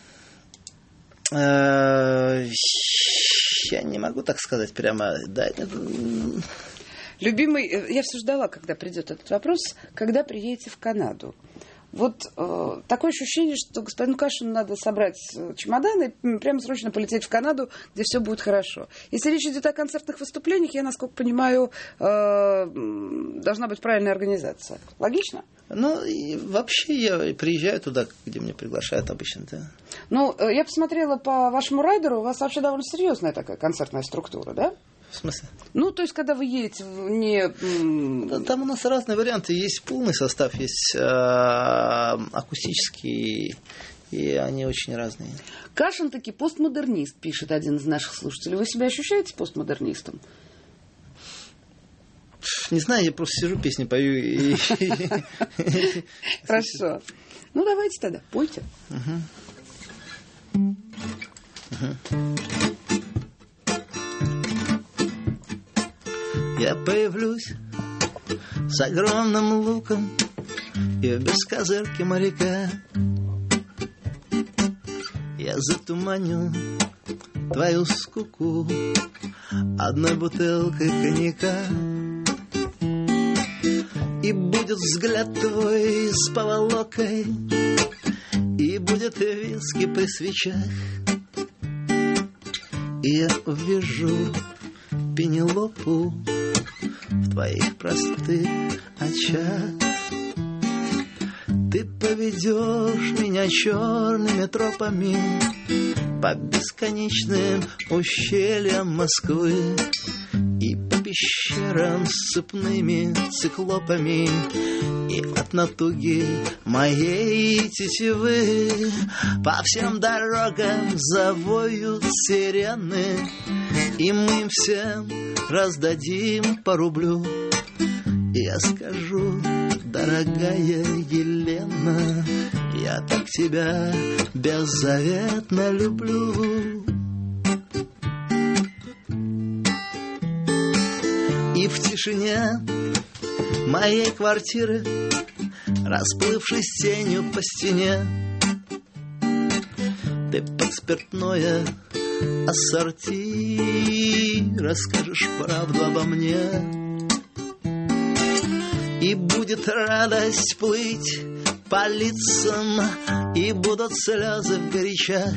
Я не могу так сказать прямо. Да, любимый, я все ждала, когда придет этот вопрос, когда приедете в Канаду. Вот такое ощущение, что господину Кашину надо собрать чемоданы и прямо срочно полететь в Канаду, где все будет хорошо. Если речь идет о концертных выступлениях, я, насколько понимаю, должна быть правильная организация. Логично? Ну, и вообще я приезжаю туда, где меня приглашают обычно, да. Ну, я посмотрела по вашему райдеру, у вас вообще довольно серьезная такая концертная структура, да? В смысле? Ну, то есть, когда вы едете не... Там у нас разные варианты. Есть полный состав, есть акустический, и они очень разные. Кашин таки постмодернист, пишет один из наших слушателей. Вы себя ощущаете постмодернистом? Не знаю, я просто сижу, песни пою и... Хорошо. Ну, давайте тогда, пойте. Я появлюсь с огромным луком и без козырки моряка. Я затуманю твою скуку одной бутылкой коньяка. И будет взгляд твой с поволокой, и будет виски при свечах. И я увижу Пенелопу в твоих простых очах. Ты поведешь меня черными тропами по бесконечным ущельям Москвы и по пещерам с цепными циклопами, и от натуги моей тетивы по всем дорогам завоют сирены, и мы им всем раздадим по рублю. И я скажу: дорогая Елена, я так тебя беззаветно люблю. И в тишине моей квартиры, расплывшись тенью по стене, ты под спиртное ассорти расскажешь правду обо мне. И будет радость плыть по лицам, и будут слезы в горячах.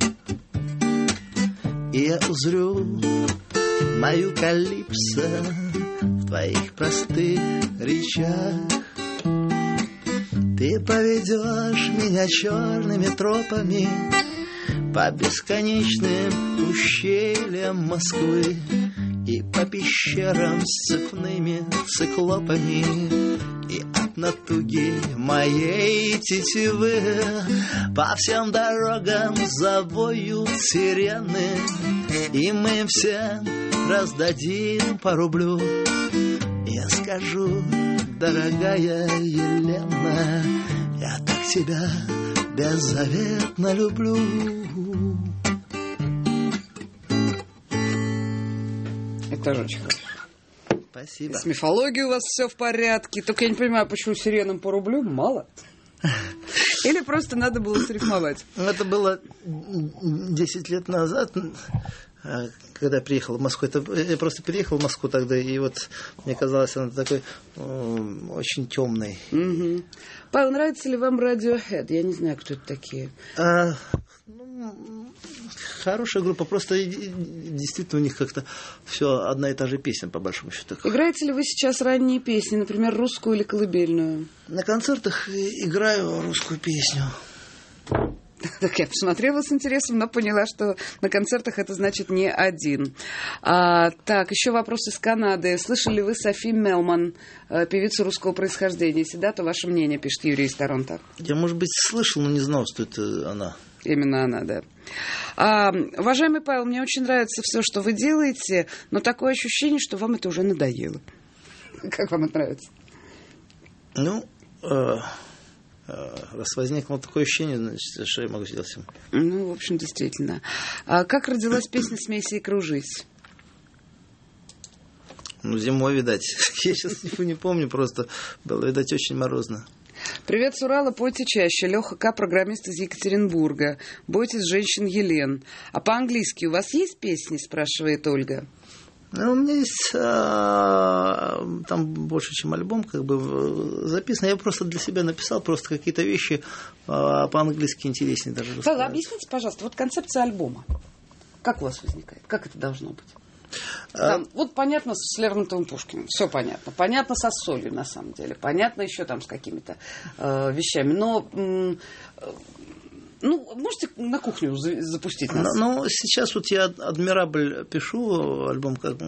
И я узрю мою калипсо в твоих простых речах. Ты поведешь меня черными тропами по бесконечным ущельям Москвы и по пещерам с цепными циклопами, и от натуги моей тетивы по всем дорогам завоют сирены, и мы всем раздадим по рублю. Я скажу: дорогая Елена, Я так тебя беззаветно люблю. Это тоже очень хорошо. Спасибо. С мифологией у вас все в порядке. Только я не понимаю, почему сиренам по рублю мало. Или просто надо было срифмовать? Это было 10 лет назад, когда я приехал в Москву. Я просто переехал в Москву тогда, и вот мне казалось, она такой очень темной. Угу. Павел, нравится ли вам Radiohead? Я не знаю, кто это такие. Хорошая группа, просто действительно у них как-то все одна и та же песня, по большому счету. Играете ли вы сейчас ранние песни, например, русскую или колыбельную? На концертах играю русскую песню. Так я посмотрела с интересом, но поняла, что на концертах это значит не один. Так, еще вопрос из Канады. Слышали ли вы Софи Мелман, певицу русского происхождения? Если да, то ваше мнение, пишет Юрий из Торонто. Я, может быть, слышал, но не знал, что это она. Именно она, да. Уважаемый Павел, мне очень нравится все, что вы делаете, но такое ощущение, что вам это уже надоело. Как вам это нравится? Раз возникло такое ощущение, значит, что я могу сделать с ним? В общем, действительно. Как родилась песня «Смейся и кружись»? Зимой, видать. Я сейчас не помню, просто было, видать, очень морозно. Привет с Урала, пойте чаще. Леха К., программист из Екатеринбурга. Бойтесь женщин Елен. А по-английски у вас есть песни, спрашивает Ольга? У меня есть там больше, чем альбом, как бы записано. Я просто для себя написал просто какие-то вещи по-английски интереснее даже. Павел, объясните, пожалуйста, вот концепция альбома. Как у вас возникает? Как это должно быть? Там, вот понятно с Лермонтовым, Пушкиным, все понятно. Понятно со солью, на самом деле. Понятно еще там с какими-то вещами. Но, можете на кухню запустить нас? Сейчас вот я «Адмирабль» пишу, альбом как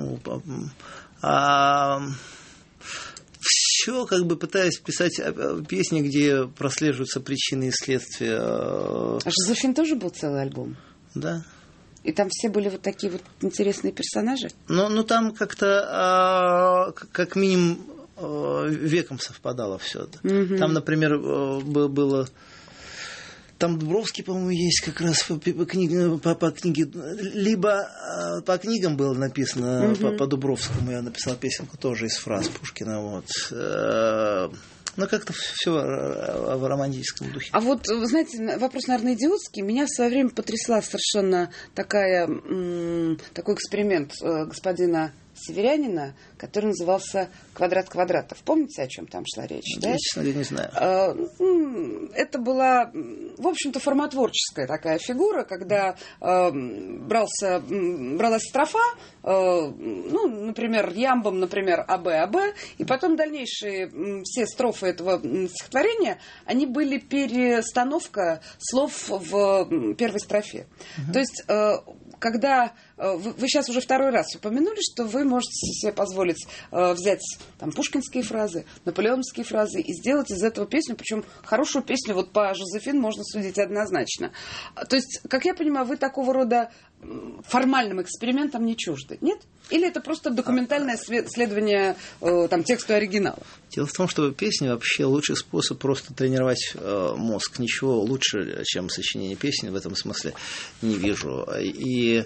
все как бы пытаюсь писать песни, где прослеживаются причины и следствия. А Жозефин тоже был целый альбом? Да. И там все были вот такие вот интересные персонажи? Ну там как-то, как минимум, веком совпадало все. Mm-hmm. Там, например, было... Там Дубровский, по-моему, есть как раз по книге. Либо по книгам было написано, mm-hmm. по Дубровскому я написал песенку тоже из фраз Пушкина. Вот. Как-то все в романтическом духе. А вот, вы знаете, вопрос, наверное, идиотский. Меня в свое время потрясла совершенно такой эксперимент господина Северянина, который назывался «Квадрат квадратов». Помните, о чем там шла речь? Я, честно говоря, не знаю. Это была, в общем-то, формотворческая такая фигура, когда бралась строфа, например, ямбом, например, АБ, и потом дальнейшие все строфы этого стихотворения, они были перестановка слов в первой строфе. Uh-huh. То есть, когда вы сейчас уже второй раз упомянули, что вы можете себе позволить взять там пушкинские фразы, наполеоновские фразы и сделать из этого песню, причем хорошую песню вот по Жозефин можно судить однозначно. То есть, как я понимаю, вы такого рода формальным экспериментам не чужды, нет? Или это просто документальное следование тексту оригинала? Дело в том, что песня вообще лучший способ просто тренировать мозг. Ничего лучше, чем сочинение песни в этом смысле не вижу. И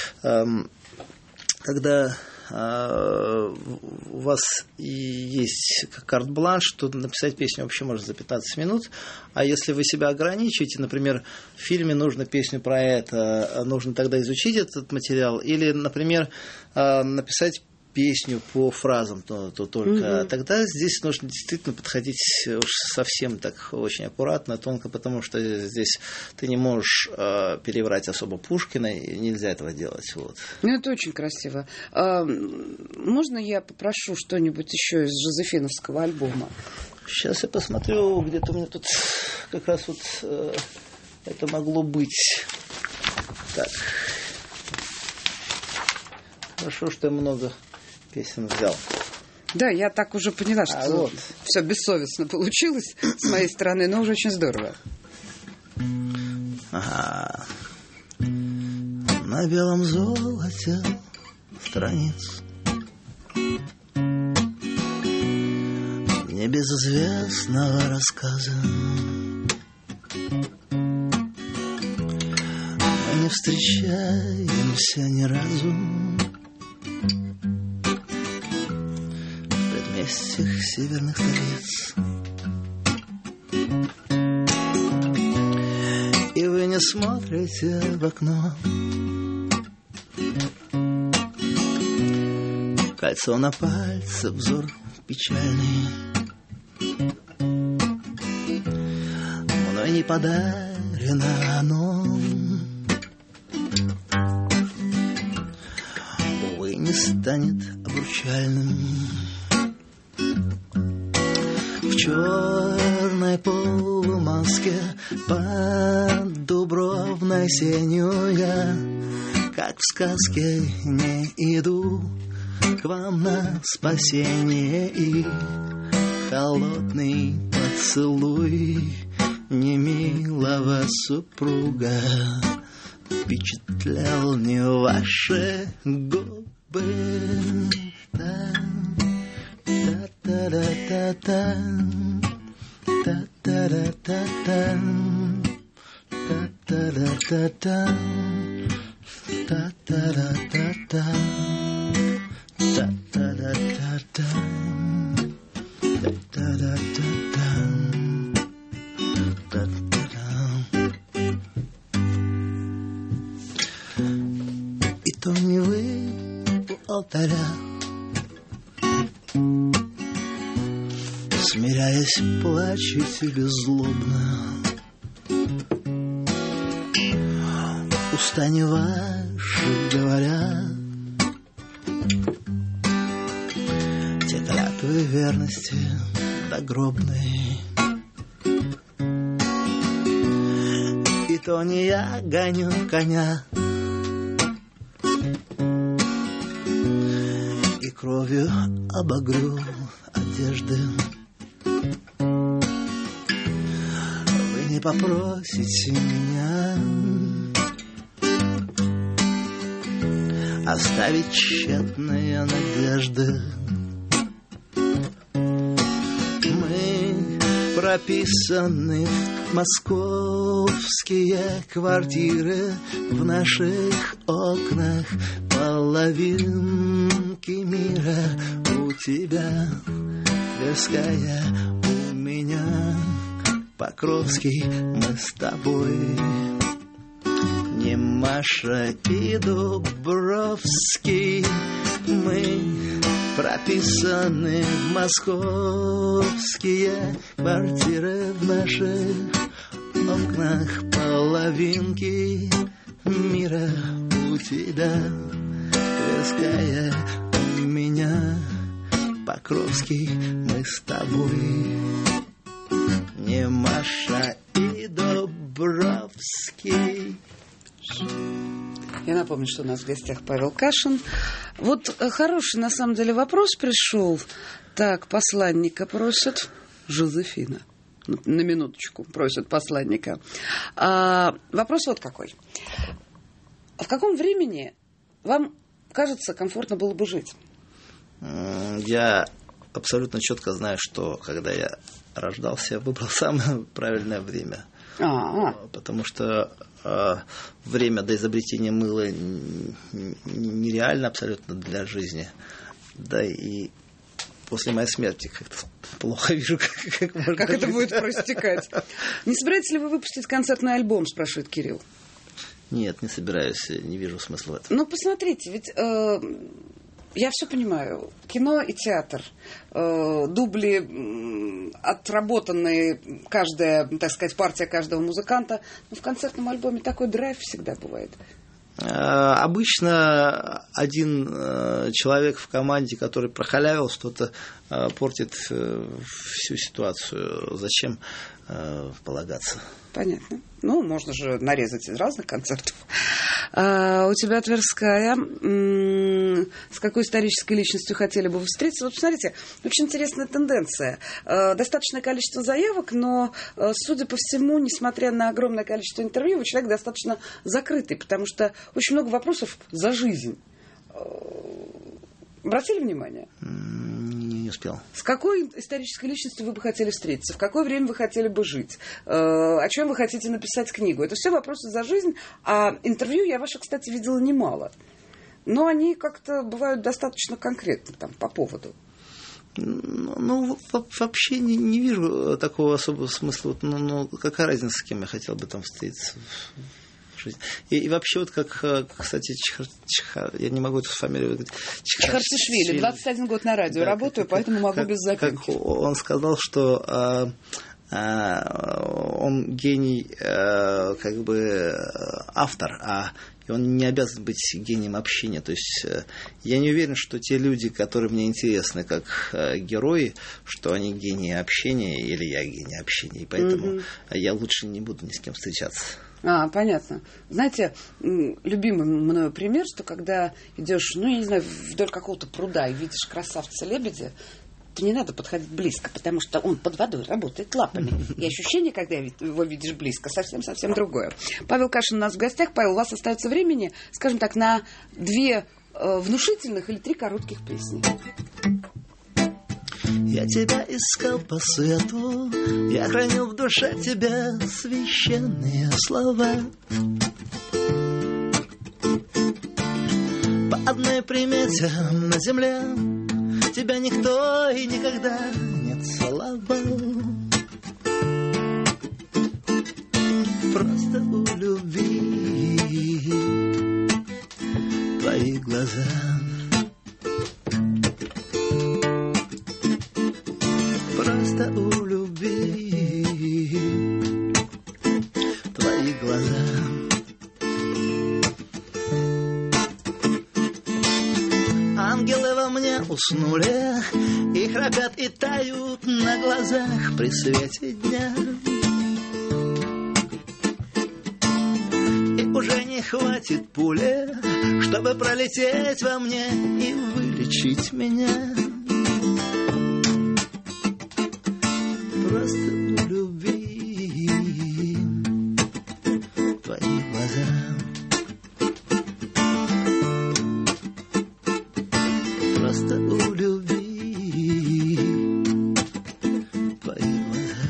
когда у вас и есть карт-бланш, то написать песню вообще можно за 15 минут. А если вы себя ограничиваете, например, в фильме нужно песню про это, нужно тогда изучить этот материал, или, например, написать песню по фразам, то только тогда здесь нужно действительно подходить уж совсем так очень аккуратно, тонко, потому что здесь ты не можешь переврать особо Пушкина, и нельзя этого делать. Вот. Это очень красиво. Можно я попрошу что-нибудь еще из жозефиновского альбома? Сейчас я посмотрю, где-то у меня тут как раз вот это могло быть. Так. Хорошо, что я много песен взял. Да, я так уже поняла, что все бессовестно получилось с моей стороны, но уже очень здорово. Ага. На белом золоте страниц небезызвестного рассказа. Мы не встречаемся ни разу в предместьях северных столиц, и вы не смотрите в окно. Кольцо на пальце, взор печальный, мной не подарено оно. Увы, не станет обручальным. В черной полумаске под дубровной сенью я, как в сказке, не иду к вам на спасение, и холодный поцелуй немилого супруга впечатлял не ваши губы. Та-та-та-та-та, та-та-та-та-та, та-та-та-та-та, та-та-та-та-та. И то не вы у алтаря, смиряясь, плачете ли злобно. Уста не ваши говорят те клятвы верности догробной. И то не я гоню коня, и кровью обогрю одежды. Вы не попросите меня оставить тщетные надежды. Мы прописаны в московские квартиры, в наших окнах половинки мира. У тебя Тверская, у меня Покровский, мы с тобой не Маша и Дубровский. Мы прописаны в московские квартиры, в наших окнах половинки мира. У тебя Тверская, у меня Покровский, мы с тобой не Маша и Дубровский. Я напомню, что у нас в гостях Павел Кашин. Вот хороший, на самом деле, вопрос пришел. Так, посланника просят. Жозефина. На минуточку просят посланника. Вопрос вот какой. В каком времени вам, кажется, комфортно было бы жить? Я абсолютно четко знаю, что когда я рождался, я выбрал самое правильное время. Потому что время до изобретения мыла нереально абсолютно для жизни. Да и после моей смерти как-то плохо вижу, как это будет проистекать. Не собираетесь ли вы выпустить концертный альбом, спрашивает Кирилл. Нет, не собираюсь, не вижу смысла в этом. Ну, посмотрите, ведь я все понимаю. Кино и театр, дубли, отработанные, каждая, так сказать, партия каждого музыканта. Но в концертном альбоме такой драйв всегда бывает. Обычно один человек в команде, который прохалявил что-то, портит всю ситуацию. Зачем полагаться? Понятно. Ну, можно же нарезать из разных концертов. У тебя Тверская. С какой исторической личностью хотели бы вы встретиться? Вот посмотрите, очень интересная тенденция. Достаточное количество заявок, но, судя по всему, несмотря на огромное количество интервью, человек достаточно закрытый, потому что очень много вопросов за жизнь. Обратили внимание? Не успел. С какой исторической личностью вы бы хотели встретиться? В какое время вы хотели бы жить? О чем вы хотите написать книгу? Это все вопросы за жизнь. А интервью я ваших, кстати, видела немало. Но они как-то бывают достаточно конкретны там, по поводу. Ну, вообще не вижу такого особого смысла. Ну, какая разница, с кем я хотел бы там встретиться в жизни. И вообще, вот как, кстати, я не могу эту фамилию выговорить. Чхарцишвили, 21 год на радио работаю, поэтому могу без запинки. Как он сказал, что он гений, как бы автор, и он не обязан быть гением общения. То есть я не уверен, что те люди, которые мне интересны как герои, что они гении общения, или я гений общения. И поэтому я лучше не буду ни с кем встречаться. Понятно. Знаете, любимый мною пример, что когда идешь, я не знаю, вдоль какого-то пруда и видишь красавца-лебедя, то не надо подходить близко, потому что он под водой работает лапами. И ощущение, когда его видишь близко, совсем-совсем другое. Павел Кашин у нас в гостях. Павел, у вас остается времени, скажем так, на 2 внушительных или 3 коротких песни. Я тебя искал по свету, я хранил в душе тебя священные слова. По одной примете на земле тебя никто и никогда не целовал. Просто у любви твои глаза. Просто у любви твои глаза. Ангелы во мне уснули и храпят и тают на глазах при свете дня. И уже не хватит пули, чтобы пролететь во мне и вылечить меня. Просто у любви твои глаза. Просто у любви твои глаза.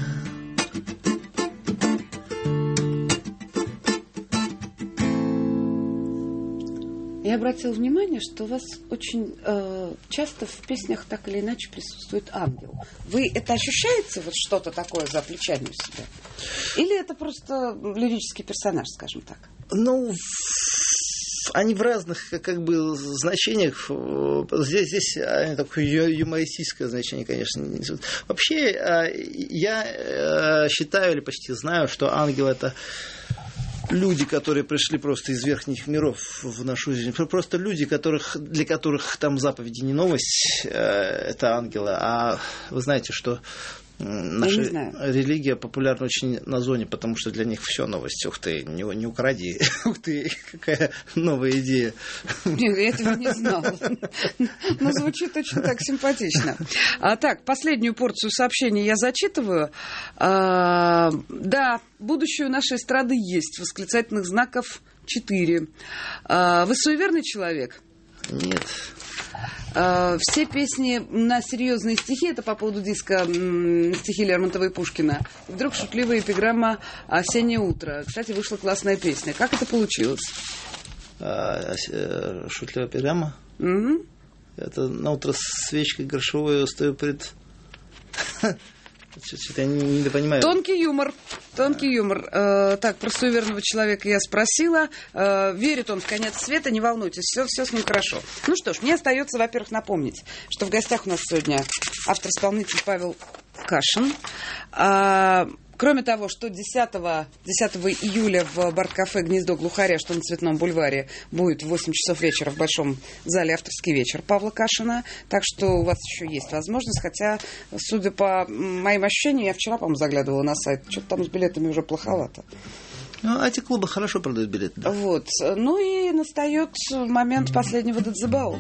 Я обратила внимание, что у вас очень часто в песнях так или иначе присутствует ангел. Вы это ощущаете, вот что-то такое за плечами у себя? Или это просто лирический персонаж, скажем так? Ну, они в разных как бы значениях. Здесь они такое юмористическое значение, конечно, не несут. Вообще, я считаю или почти знаю, что ангел — это люди, которые пришли просто из верхних миров в нашу жизнь. Просто люди, для которых там заповеди не новость, это ангелы. А вы знаете, что наша религия популярна очень на зоне, потому что для них все новость. Ух ты, не укради. Ух ты, какая новая идея. Нет, я этого не знала. Но звучит очень так симпатично. Так, последнюю порцию сообщений я зачитываю. Да, будущее у нашей эстрады есть. Восклицательных знаков 4. Вы суеверный человек? Нет. Все песни на серьезные стихи, это по поводу диска стихи Лермонтова и Пушкина. И вдруг шутливая эпиграмма «Осеннее утро». Кстати, вышла классная песня. Как это получилось? Шутливая эпиграмма? Угу. Это на утро с свечкой горшевой стою перед... Что-то я не понимаю. Тонкий юмор. Так, про суеверного человека я спросила. Верит он в конец света, не волнуйтесь, все с ним хорошо. Ну что ж, мне остается, во-первых, напомнить, что в гостях у нас сегодня автор-исполнитель Павел Кашин. Кроме того, что 10 июля в Барт-кафе «Гнездо глухаря», что на Цветном бульваре, будет в 8 часов вечера в Большом зале авторский вечер Павла Кашина. Так что у вас еще есть возможность. Хотя, судя по моим ощущениям, я вчера, по-моему, заглядывала на сайт. Что-то там с билетами уже плоховато. Ну, эти клубы хорошо продают билеты. Да. Вот. Ну и настает момент последнего дадзебао.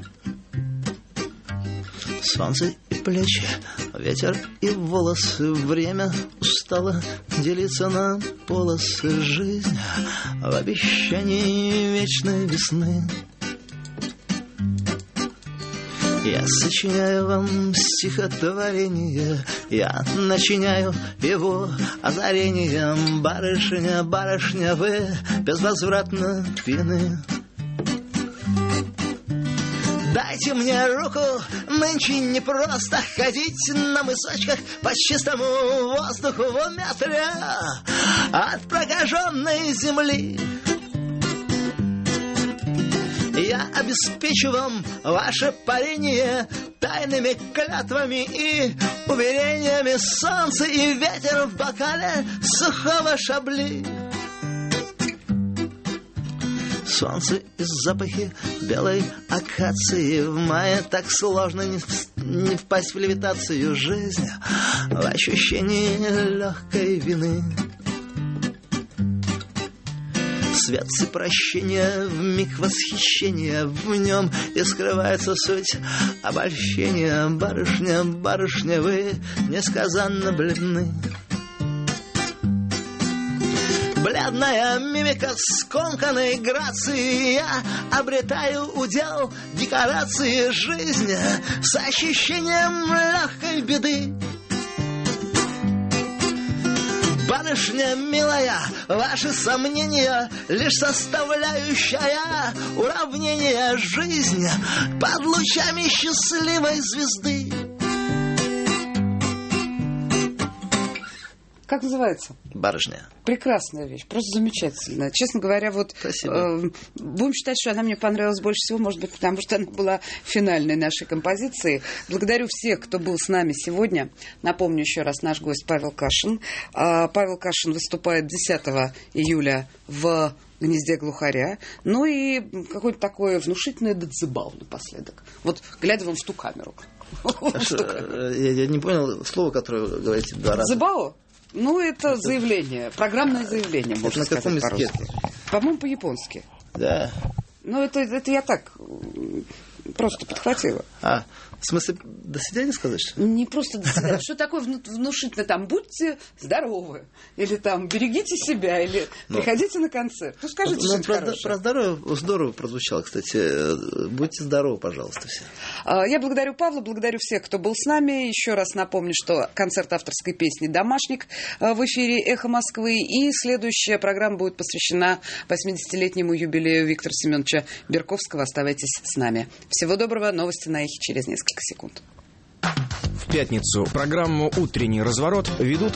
Солнце и плечи, ветер и волосы. Время устало делиться на полосы. Жизнь в обещании вечной весны. Я сочиняю вам стихотворение, я начиняю его озарением. Барышня, барышня, вы безвозвратно пьяны. Дайте мне руку, нынче не просто ходить на мысочках по чистому воздуху в метре от прокаженной земли. Я обеспечу вам ваше парение тайными клятвами и уверениями. Солнце и ветер в бокале сухого шабли. Солнце и запахи белой акации. В мае так сложно не впасть в левитацию. Жизнь в ощущении легкой вины. Свет всепрощения, вмиг восхищения, в нем и скрывается суть обольщения. Барышня, барышня, вы несказанно бледны. Бледная мимика скомканной грации. Я обретаю удел декорации жизни с ощущением легкой беды. Барышня милая, ваши сомнения лишь составляющая уравнение жизни под лучами счастливой звезды. Как называется? Барышня. Прекрасная вещь, просто замечательная. Честно говоря, вот будем считать, что она мне понравилась больше всего, может быть, потому что она была финальной нашей композицией. Благодарю всех, кто был с нами сегодня. Напомню еще раз, наш гость Павел Кашин. Павел Кашин выступает 10 июля в «Гнезде глухаря». Ну и какое-то такое внушительное децибал напоследок. Вот глядя вам в ту камеру. Я не понял слово, которое вы говорите два раза. Децибал? Ну, это заявление, программное заявление, можно сказать по-русски. На каком языке? По-моему, по-японски. Да. Ну, это я так просто подхватила. В смысле, до свидания сказать, что ли? Не просто до свидания. Что такое внушительно? Там, будьте здоровы. Или там, берегите себя. Или приходите на концерт. Ну, скажите что-нибудь хорошее. Про здоровье здорово прозвучало, кстати. Будьте здоровы, пожалуйста, все. Я благодарю Павла, благодарю всех, кто был с нами. Еще раз напомню, что концерт авторской песни «Домашник» в эфире «Эхо Москвы». И следующая программа будет посвящена 80-летнему юбилею Виктора Семеновича Берковского. Оставайтесь с нами. Всего доброго. Новости на Эхе через несколько секунд. В пятницу программу «Утренний разворот» ведут